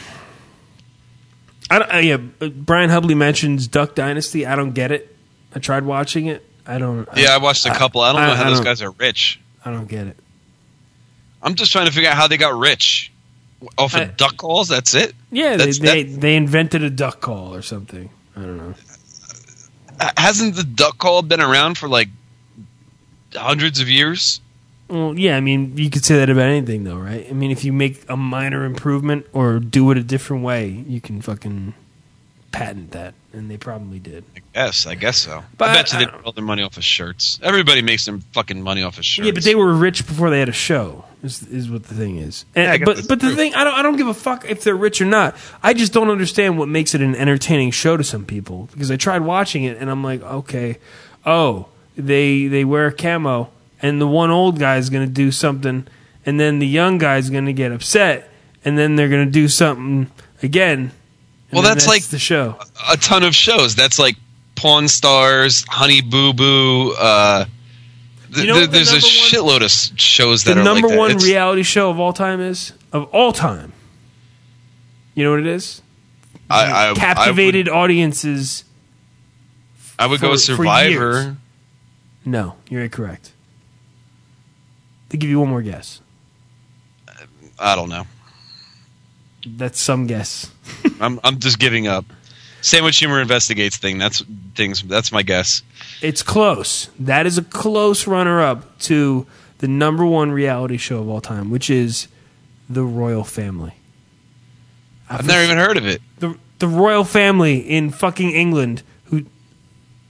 Brian Hubley mentions Duck Dynasty. I don't get it. I tried watching it. I watched a couple. I don't know how those guys are rich. I don't get it. I'm just trying to figure out how they got rich. Off of duck calls, that's it? Yeah, That's- they invented a duck call or something. I don't know. Hasn't the duck call been around for like hundreds of years? Well, yeah, I mean, you could say that about anything, though, right? I mean, if you make a minor improvement or do it a different way, you can fucking patent that, and they probably did. I guess so. But I bet you I they don't make all their money off of shirts. Everybody makes their fucking money off of shirts. Yeah, but they were rich before they had a show. Is what the thing is. And, Yeah, I guess but that's the true. thing, I don't give a fuck if they're rich or not. I just don't understand what makes it an entertaining show to some people. Because I tried watching it and I'm like, okay, they wear camo, and the one old guy is going to do something, and then the young guy is going to get upset, and then they're going to do something again. and Well, then that's like the show. a ton of shows. That's like Pawn Stars, Honey Boo Boo. You know what the there's a number one- shitload of shows that The are like number that. one It's- reality show of all time is? Of all time. You know what it is? I Captivated audiences. I would go with for Survivor. years. No, you're incorrect. To give you one more guess. I don't know. That's some guess. I'm just giving up. Sandwich Humor Investigates That's my guess. It's close. That is a close runner-up to the number one reality show of all time, which is The Royal Family. I've never even heard of it. The Royal Family in fucking England, who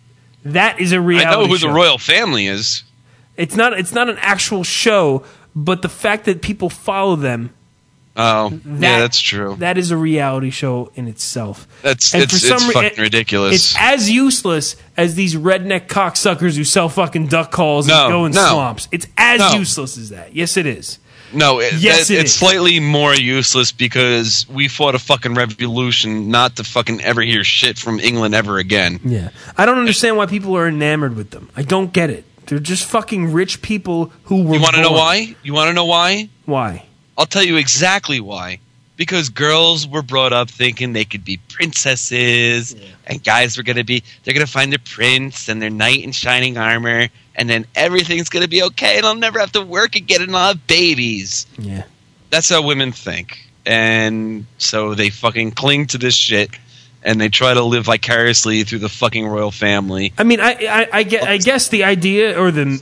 That is a I reality know who show. the royal family is. It's not an actual show, but the fact that people follow them, Oh, yeah, that's true. That is a reality show in itself. It's fucking ridiculous. It's as useless as these redneck cocksuckers who sell fucking duck calls and go in swamps. It's as useless as that. Yes, it is. No, Yes, it it's is. slightly more useless because we fought a fucking revolution not to fucking ever hear shit from England ever again. Yeah. I don't understand why people are enamored with them. I don't get it. They're just fucking rich people who were You want to know born. why? You want to know why? Why? I'll tell you exactly why. Because girls were brought up thinking they could be princesses, and guys were they're gonna find their prince and their knight in shining armor, and then everything's gonna be okay, and I'll never have to work again, and I'll have babies. Yeah. That's how women think, and so they fucking cling to this shit, and they try to live vicariously through the fucking royal family. I mean, I guess the idea or the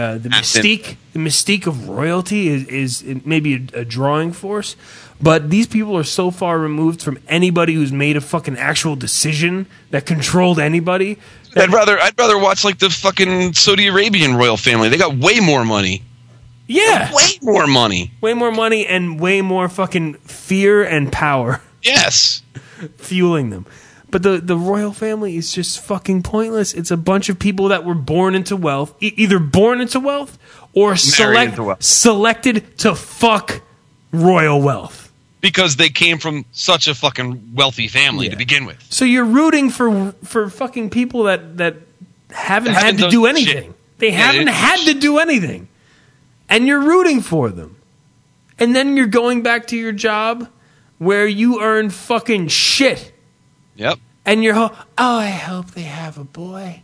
mystique of royalty is maybe a drawing force, but these people are so far removed from anybody who's made a fucking actual decision that controlled anybody. I'd rather watch like the fucking Saudi Arabian royal family. They got way more money. Yeah, Way more money. way more money and way more fucking fear and power Yes. fueling them. But the royal family is just fucking pointless. It's a bunch of people that were born into wealth, either born into wealth or into wealth. selected to fuck royal wealth. Because they came from such a fucking wealthy family to begin with. So you're rooting for fucking people that haven't had to done do anything. shit. They Yeah, haven't had to do anything. And you're rooting for them. And then you're going back to your job where you earn fucking shit. Yep. And you're, I hope they have a boy.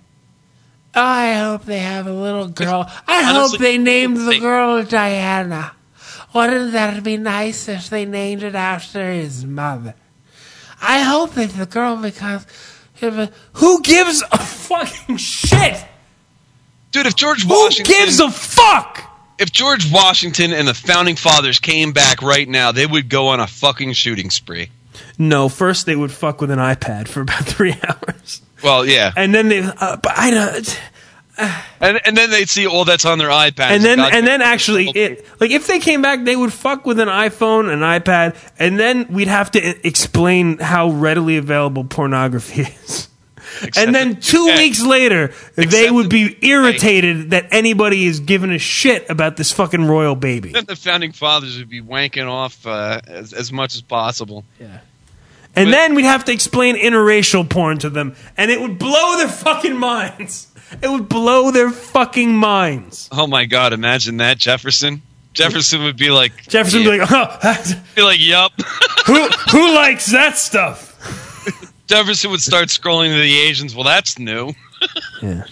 I hope they have a little girl. I Honestly, hope they named the girl Diana. Wouldn't that be nice if they named it after his mother? I hope that the girl becomes... Who gives a fucking shit? Dude, if George Who Washington... gives a fuck? If George Washington and the Founding Fathers came back right now, they would go on a fucking shooting spree. No, first they would fuck with an iPad for about 3 hours. Well, yeah. And then they... but I don't... And then they'd see all that's on their iPads. And then actually, if they came back, they would fuck with an iPhone, an iPad, and then we'd have to explain how readily available pornography is. And then 2 weeks later, they would be irritated that anybody is giving a shit about this fucking royal baby. Then the Founding Fathers would be wanking off as much as possible. Yeah. And then we'd have to explain interracial porn to them, and it would blow their fucking minds. It would blow their fucking minds. Oh my God! Imagine that, Jefferson. Jefferson would be like, Jefferson would be like, oh, be like, yup. who likes that stuff? Jefferson would start scrolling to the Asians. Well, that's new. Yeah.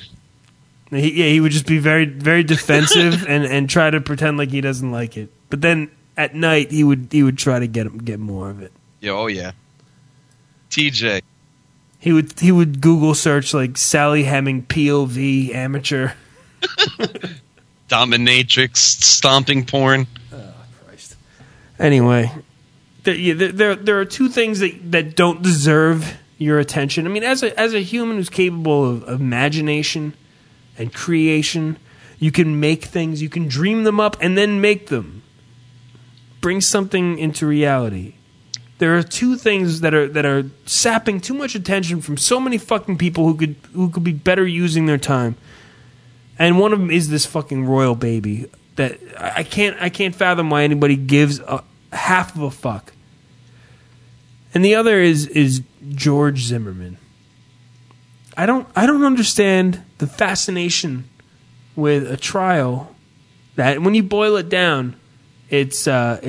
He would just be very, very defensive and try to pretend like he doesn't like it. But then at night he would try to get more of it. Yeah, oh yeah. TJ. He would Google search like Sally Hemming POV amateur. Dominatrix stomping porn. Oh Christ. Anyway, there are two things that don't deserve your attention. I mean, as a human who's capable of imagination and creation, you can make things, you can dream them up and then make them. Bring something into reality. There are two things that are sapping too much attention from so many fucking people who could be better using their time. And one of them is this fucking royal baby that I can't fathom why anybody gives a half of a fuck. And the other is George Zimmerman. I don't understand the fascination with a trial that when you boil it down, it's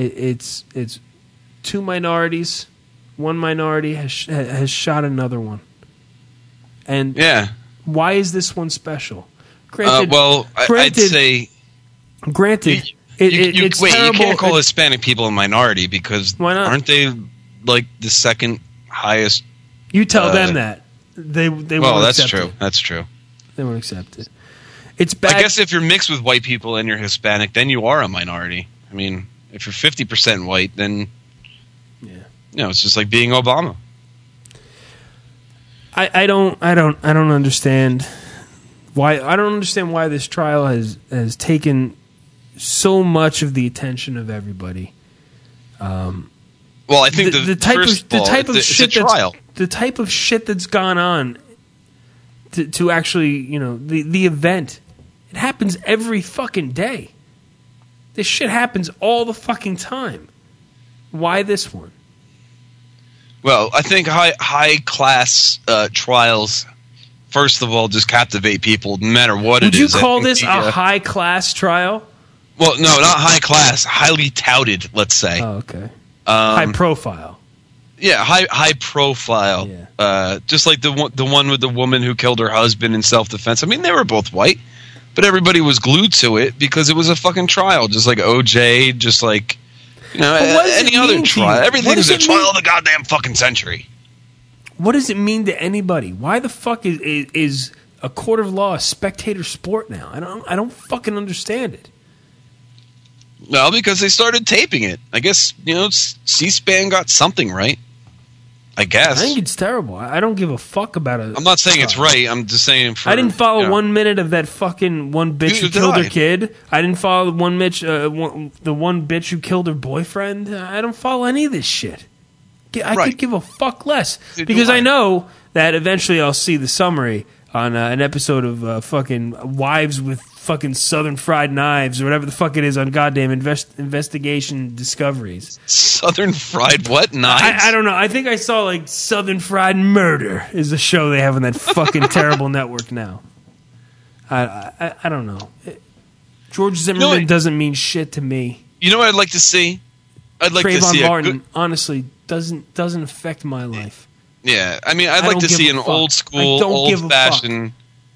two minorities. One minority has shot another one. And yeah, why is this one special? Granted, I'd say. Granted, it's wait, terrible. you can't call Hispanic people a minority because why not? Aren't they like the second highest? You tell them that they well, won't that's accept true. it. That's true. They won't accept it. It's bad. I guess if you're mixed with white people and you're Hispanic, then you are a minority. I mean, if you're 50% white, then it's just like being Obama. I don't understand Why I don't understand why this trial has taken so much of the attention of everybody. Well, I think the type of shit that's gone on to actually, the event, it happens every fucking day. This shit happens all the fucking time. Why this one? Well, I think high class trials, first of all, just captivate people no matter what it is. Would you call this a high class trial? Well, no, not high class. Highly touted, let's say. Oh, okay. High profile. Yeah, high profile. Yeah. Just like the one with the woman who killed her husband in self defense. I mean, they were both white, but everybody was glued to it because it was a fucking trial, just like OJ, just like any other trial. Everything is a trial of the goddamn fucking century. What does it mean to anybody? Why the fuck is a court of law a spectator sport now? I don't fucking understand it. Well, because they started taping it. I guess, C-SPAN got something right. I guess. I think it's terrible. I don't give a fuck about it. I'm not saying it's right. I'm just saying I didn't follow 1 minute of that fucking one bitch who killed her kid. I didn't follow the one bitch who killed her boyfriend. I don't follow any of this shit. I could give a fuck less. Because I know that eventually I'll see the summary on an episode of fucking Wives with fucking Southern Fried Knives or whatever the fuck it is on goddamn Investigation Discoveries. Southern Fried what? Knives? I don't know. I think I saw like Southern Fried Murder is the show they have on that fucking terrible network now. I don't know. George Zimmerman doesn't mean shit to me. You know what I'd like to see? I'd like to see Martin, honestly, doesn't affect my life. Yeah, I mean, I'd like to see an old school, old-fashioned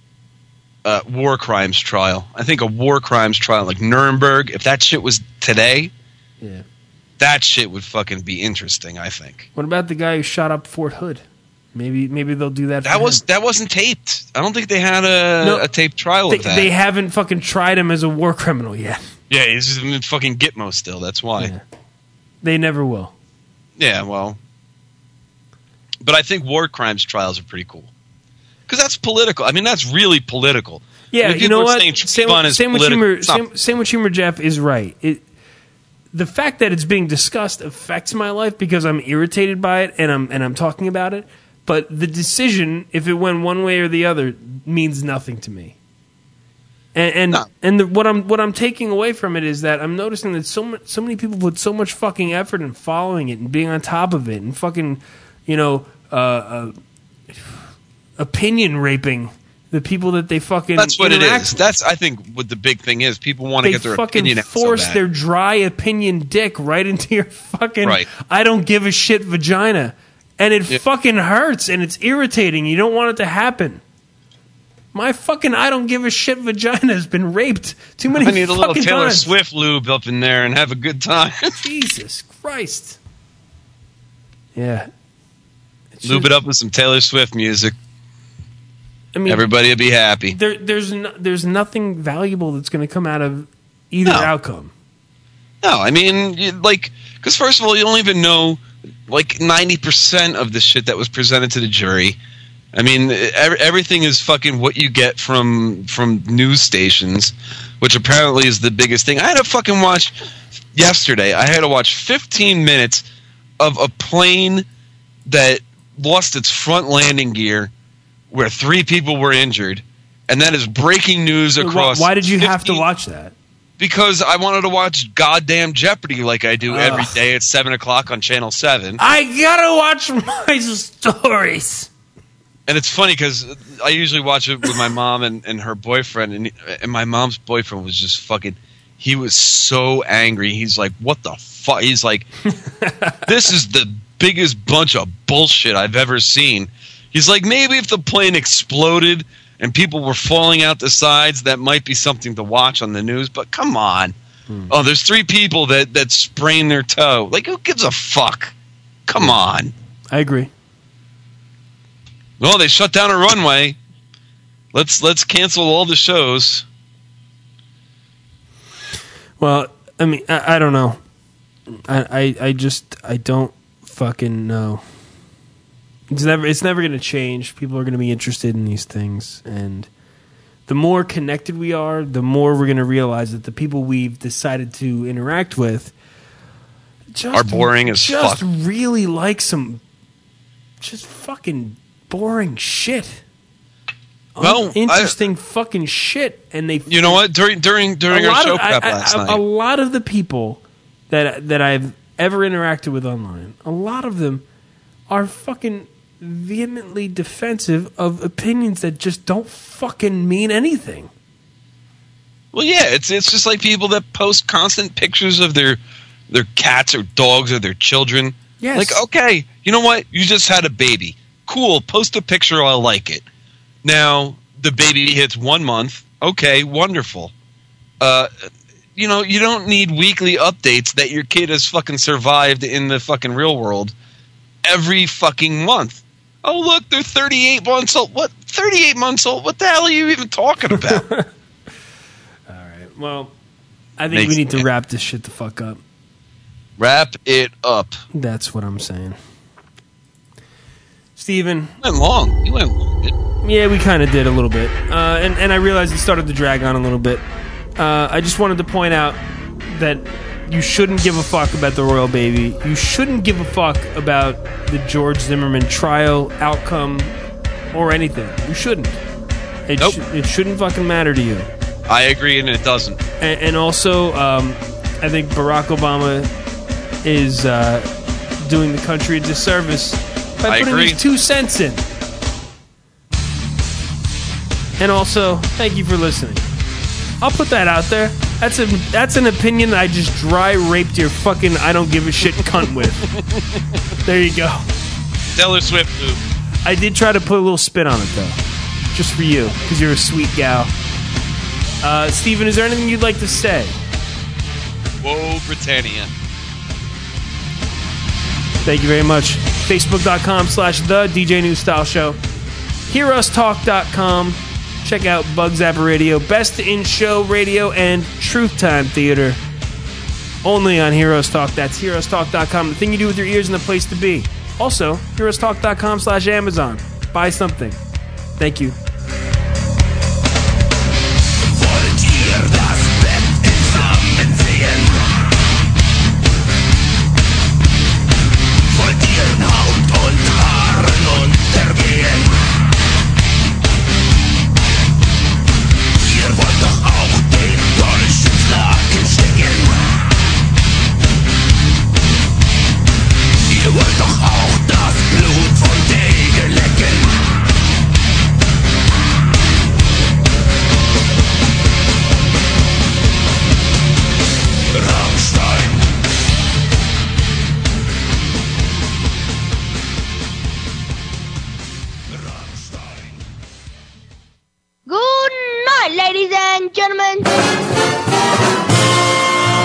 war crimes trial. I think a war crimes trial like Nuremberg, if that shit was today, that shit would fucking be interesting, I think. What about the guy who shot up Fort Hood? Maybe they'll do that. That wasn't taped. I don't think they had a taped trial of that. They haven't fucking tried him as a war criminal yet. Yeah, he's in fucking Gitmo still. That's why. Yeah. They never will. Yeah, well. But I think war crimes trials are pretty cool. Because that's political. I mean, that's really political. Yeah, I mean, you know what? Same with humor, Jeff is right. The fact that it's being discussed affects my life because I'm irritated by it and I'm talking about it. But the decision, if it went one way or the other, means nothing to me. What I'm taking away from it is that I'm noticing that so many people put so much fucking effort in following it and being on top of it and fucking, opinion raping the people that they fucking. That's what it is. That's I think what the big thing is. People want to get their opinion out so bad. They fucking force their dry opinion dick right into your fucking. Right. I don't give a shit vagina, and it fucking hurts and it's irritating. You don't want it to happen. My fucking I don't give a shit vagina has been raped too many fucking times. I need a little Taylor Swift lube up in there and have a good time. Jesus Christ. Yeah. Lube it up with some Taylor Swift music. I mean, everybody will be happy. There's nothing valuable that's going to come out of either outcome. No, I mean, because first of all, you don't even know 90% of the shit that was presented to the jury. I mean, everything is fucking what you get from news stations, which apparently is the biggest thing. I had to fucking watch yesterday. I had to watch 15 minutes of a plane that lost its front landing gear, where 3 people were injured, and that is breaking news across. Why did you have to watch that? Because I wanted to watch goddamn Jeopardy like I do every day at 7 o'clock on Channel 7. I gotta watch my stories. And it's funny because I usually watch it with my mom and her boyfriend, and my mom's boyfriend was just fucking. He was so angry. He's like, "What the fuck?" He's like, "This is the biggest bunch of bullshit I've ever seen." He's like, maybe if the plane exploded and people were falling out the sides, that might be something to watch on the news. But come on. Oh, there's 3 people that sprained their toe. Like, who gives a fuck? Come on. I agree. Well, they shut down a runway. Let's cancel all the shows. Well, I mean, I don't know. I don't fucking know. It's never going to change. People are going to be interested in these things, and the more connected we are, the more we're going to realize that the people we've decided to interact with are boring as fuck. Just really like some just fucking boring shit. Well, interesting fucking shit, and they. You know what? During our show prep last night, a lot of the people that I've ever interacted with online, a lot of them are fucking vehemently defensive of opinions that just don't fucking mean anything. Well, yeah, it's just like people that post constant pictures of their cats or dogs or their children. Yes. Like, okay, you know what? You just had a baby. Cool. Post a picture. I'll like it. Now, the baby hits 1 month. Okay, wonderful. You know, you don't need weekly updates that your kid has fucking survived in the fucking real world every fucking month. Oh, look, they're 38 months old. What? 38 months old? What the hell are you even talking about? All right. Well, I think we need to wrap this shit the fuck up. Wrap it up. That's what I'm saying. Steven. You went long. Yeah, we kind of did a little bit. And I realized it started to drag on a little bit. I just wanted to point out that you shouldn't give a fuck about the royal baby. You shouldn't give a fuck about the George Zimmerman trial outcome or anything. You shouldn't. It shouldn't fucking matter to you. I agree, and it doesn't. And also, I think Barack Obama is doing the country a disservice by putting his 2 cents in. And also, thank you for listening. I'll put that out there. That's an opinion that I just dry raped your fucking I don't give a shit cunt with. There you go. Taylor Swift move. I did try to put a little spin on it though, just for you, because you're a sweet gal. Steven, is there anything you'd like to say? Whoa, Britannia. Thank you very much. Facebook.com/the DJ New Style Show. HearUsTalk.com. Check out Bug Zapper Radio, Best in Show Radio, and Truth Time Theater. Only on Heroes Talk. That's HeroesTalk.com. The thing you do with your ears and the place to be. Also, HeroesTalk.com/Amazon. Buy something. Thank you.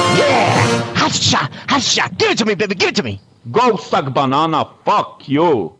Give it to me, baby. Give it to me. Go suck banana. Fuck you.